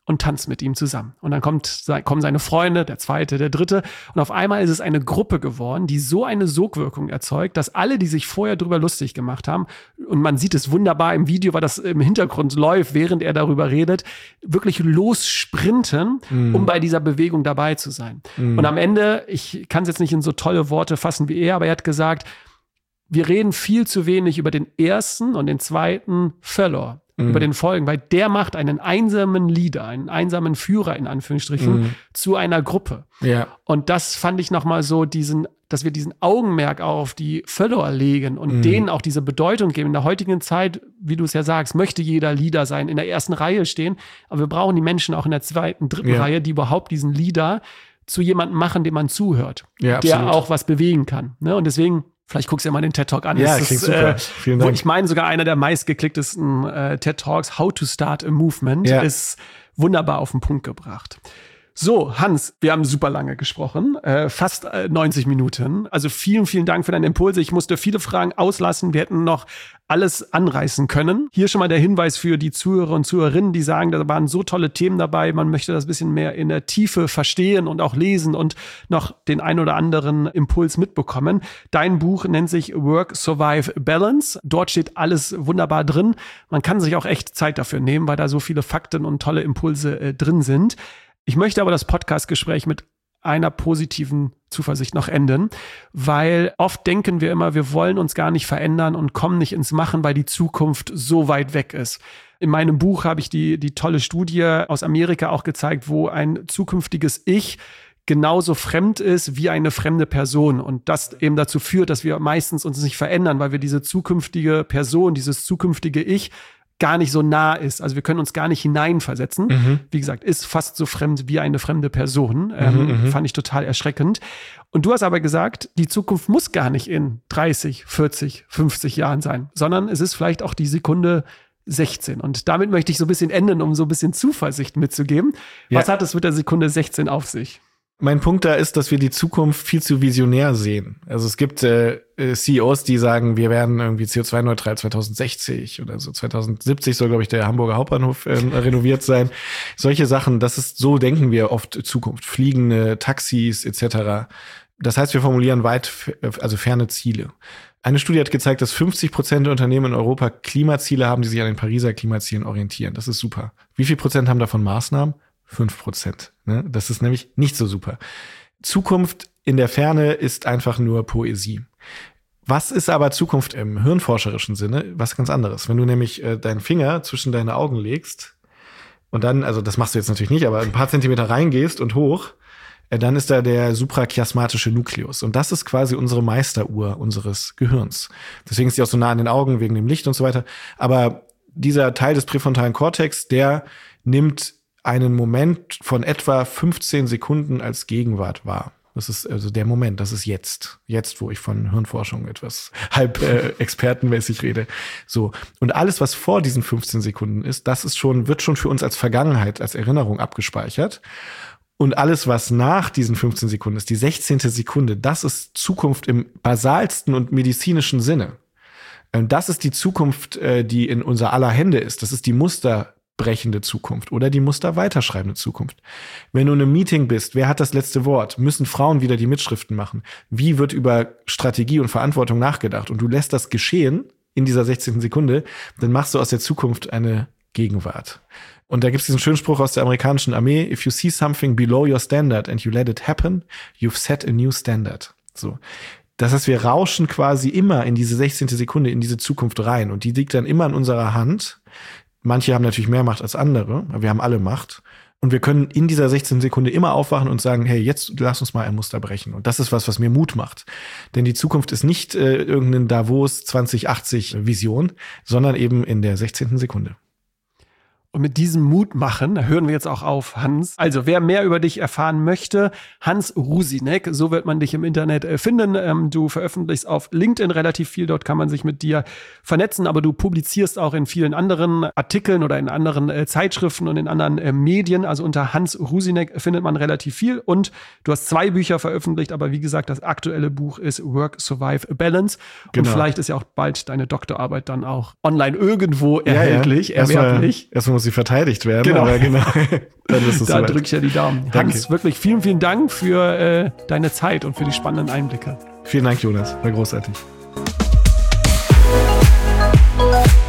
und tanzt mit ihm zusammen. Und dann kommen seine Freunde, der zweite, der dritte. Und auf einmal ist es eine Gruppe geworden, die so eine Sogwirkung erzeugt, dass alle, die sich vorher drüber lustig gemacht haben, und man sieht es wunderbar im Video, weil das im Hintergrund läuft, während er darüber redet, wirklich lossprinten, um bei dieser Bewegung dabei zu sein. Und am Ende, ich kann es jetzt nicht in so tolle Worte fassen wie er, aber er hat gesagt, wir reden viel zu wenig über den ersten und den zweiten Follower. Über den Folgen, weil der macht einen einsamen Leader, einen einsamen Führer in Anführungsstrichen zu einer Gruppe. Ja. Und das fand ich nochmal so dass wir diesen Augenmerk auch auf die Follower legen und denen auch diese Bedeutung geben. In der heutigen Zeit, wie du es ja sagst, möchte jeder Leader sein, in der ersten Reihe stehen, aber wir brauchen die Menschen auch in der zweiten, dritten Reihe, die überhaupt diesen Leader zu jemandem machen, dem man zuhört, der auch was bewegen kann. Ne? Und deswegen vielleicht guckst du dir mal den TED-Talk an. Ja, klingt super. Vielen Dank. Ich meine, sogar einer der meistgeklicktesten TED-Talks, How to Start a Movement, ist wunderbar auf den Punkt gebracht. So, Hans, wir haben super lange gesprochen, fast 90 Minuten. Also vielen, vielen Dank für deine Impulse. Ich musste viele Fragen auslassen. Wir hätten noch alles anreißen können. Hier schon mal der Hinweis für die Zuhörer und Zuhörerinnen, die sagen, da waren so tolle Themen dabei. Man möchte das ein bisschen mehr in der Tiefe verstehen und auch lesen und noch den ein oder anderen Impuls mitbekommen. Dein Buch nennt sich Work, Survive, Balance. Dort steht alles wunderbar drin. Man kann sich auch echt Zeit dafür nehmen, weil da so viele Fakten und tolle Impulse drin sind. Ich möchte aber das Podcast-Gespräch mit einer positiven Zuversicht noch enden, weil oft denken wir immer, wir wollen uns gar nicht verändern und kommen nicht ins Machen, weil die Zukunft so weit weg ist. In meinem Buch habe ich die tolle Studie aus Amerika auch gezeigt, wo ein zukünftiges Ich genauso fremd ist wie eine fremde Person und das eben dazu führt, dass wir meistens uns nicht verändern, weil wir diese zukünftige Person, dieses zukünftige Ich gar nicht so nah ist. Also wir können uns gar nicht hineinversetzen. Wie gesagt, ist fast so fremd wie eine fremde Person. Fand ich total erschreckend. Und du hast aber gesagt, die Zukunft muss gar nicht in 30, 40, 50 Jahren sein, sondern es ist vielleicht auch die Sekunde 16. Und damit möchte ich so ein bisschen enden, um so ein bisschen Zuversicht mitzugeben. Ja. Was hat es mit der Sekunde 16 auf sich? Mein Punkt da ist, dass wir die Zukunft viel zu visionär sehen. Also es gibt CEOs, die sagen, wir werden irgendwie CO2-neutral 2060 oder so 2070 soll, glaube ich, der Hamburger Hauptbahnhof renoviert sein. Solche Sachen, so denken wir oft Zukunft. Fliegende Taxis etc. Das heißt, wir formulieren ferne Ziele. Eine Studie hat gezeigt, dass 50% der Unternehmen in Europa Klimaziele haben, die sich an den Pariser Klimazielen orientieren. Das ist super. Wie viel Prozent haben davon Maßnahmen? 5%. Ne? Das ist nämlich nicht so super. Zukunft in der Ferne ist einfach nur Poesie. Was ist aber Zukunft im hirnforscherischen Sinne? Was ganz anderes. Wenn du nämlich deinen Finger zwischen deine Augen legst und dann, also das machst du jetzt natürlich nicht, aber ein paar Zentimeter reingehst und hoch, dann ist da der suprachiasmatische Nukleus. Und das ist quasi unsere Meisteruhr unseres Gehirns. Deswegen ist die auch so nah an den Augen, wegen dem Licht und so weiter. Aber dieser Teil des präfrontalen Kortex, der nimmt einen Moment von etwa 15 Sekunden als Gegenwart wahr. Das ist also der Moment, das ist jetzt. Jetzt, wo ich von Hirnforschung etwas halb expertenmäßig rede. So. Und alles, was vor diesen 15 Sekunden ist, wird schon für uns als Vergangenheit, als Erinnerung abgespeichert. Und alles, was nach diesen 15 Sekunden ist, die 16. Sekunde, das ist Zukunft im basalsten und medizinischen Sinne. Das ist die Zukunft, die in unser aller Hände ist. Das ist die musterbrechende Zukunft oder die musterweiterschreibende Zukunft. Wenn du in einem Meeting bist, wer hat das letzte Wort? Müssen Frauen wieder die Mitschriften machen? Wie wird über Strategie und Verantwortung nachgedacht? Und du lässt das geschehen in dieser 16. Sekunde, dann machst du aus der Zukunft eine Gegenwart. Und da gibt es diesen schönen Spruch aus der amerikanischen Armee: If you see something below your standard and you let it happen, you've set a new standard. So. Das heißt, wir rauschen quasi immer in diese 16. Sekunde, in diese Zukunft rein. Und die liegt dann immer in unserer Hand. Manche haben natürlich mehr Macht als andere, aber wir haben alle Macht. Und wir können in dieser 16 Sekunde immer aufwachen und sagen, hey, jetzt lass uns mal ein Muster brechen. Und das ist was mir Mut macht. Denn die Zukunft ist nicht irgendeine Davos 2080 Vision, sondern eben in der 16. Sekunde. Und mit diesem Mut machen, da hören wir jetzt auch auf, Hans. Also wer mehr über dich erfahren möchte, Hans Rusinek, so wird man dich im Internet finden. Du veröffentlichst auf LinkedIn relativ viel, dort kann man sich mit dir vernetzen, aber du publizierst auch in vielen anderen Artikeln oder in anderen Zeitschriften und in anderen Medien. Also unter Hans Rusinek findet man relativ viel und du hast 2 Bücher veröffentlicht, aber wie gesagt, das aktuelle Buch ist Work, Survive, Balance. Genau. Und vielleicht ist ja auch bald deine Doktorarbeit dann auch online irgendwo erhältlich, erwerblich. Erstmal muss sie verteidigt werden. Genau. Aber genau. Dann ist es Da soweit. drücke ich ja die Daumen. Danke. Hans, wirklich vielen, vielen Dank für deine Zeit und für die spannenden Einblicke. Vielen Dank, Jonas. War großartig.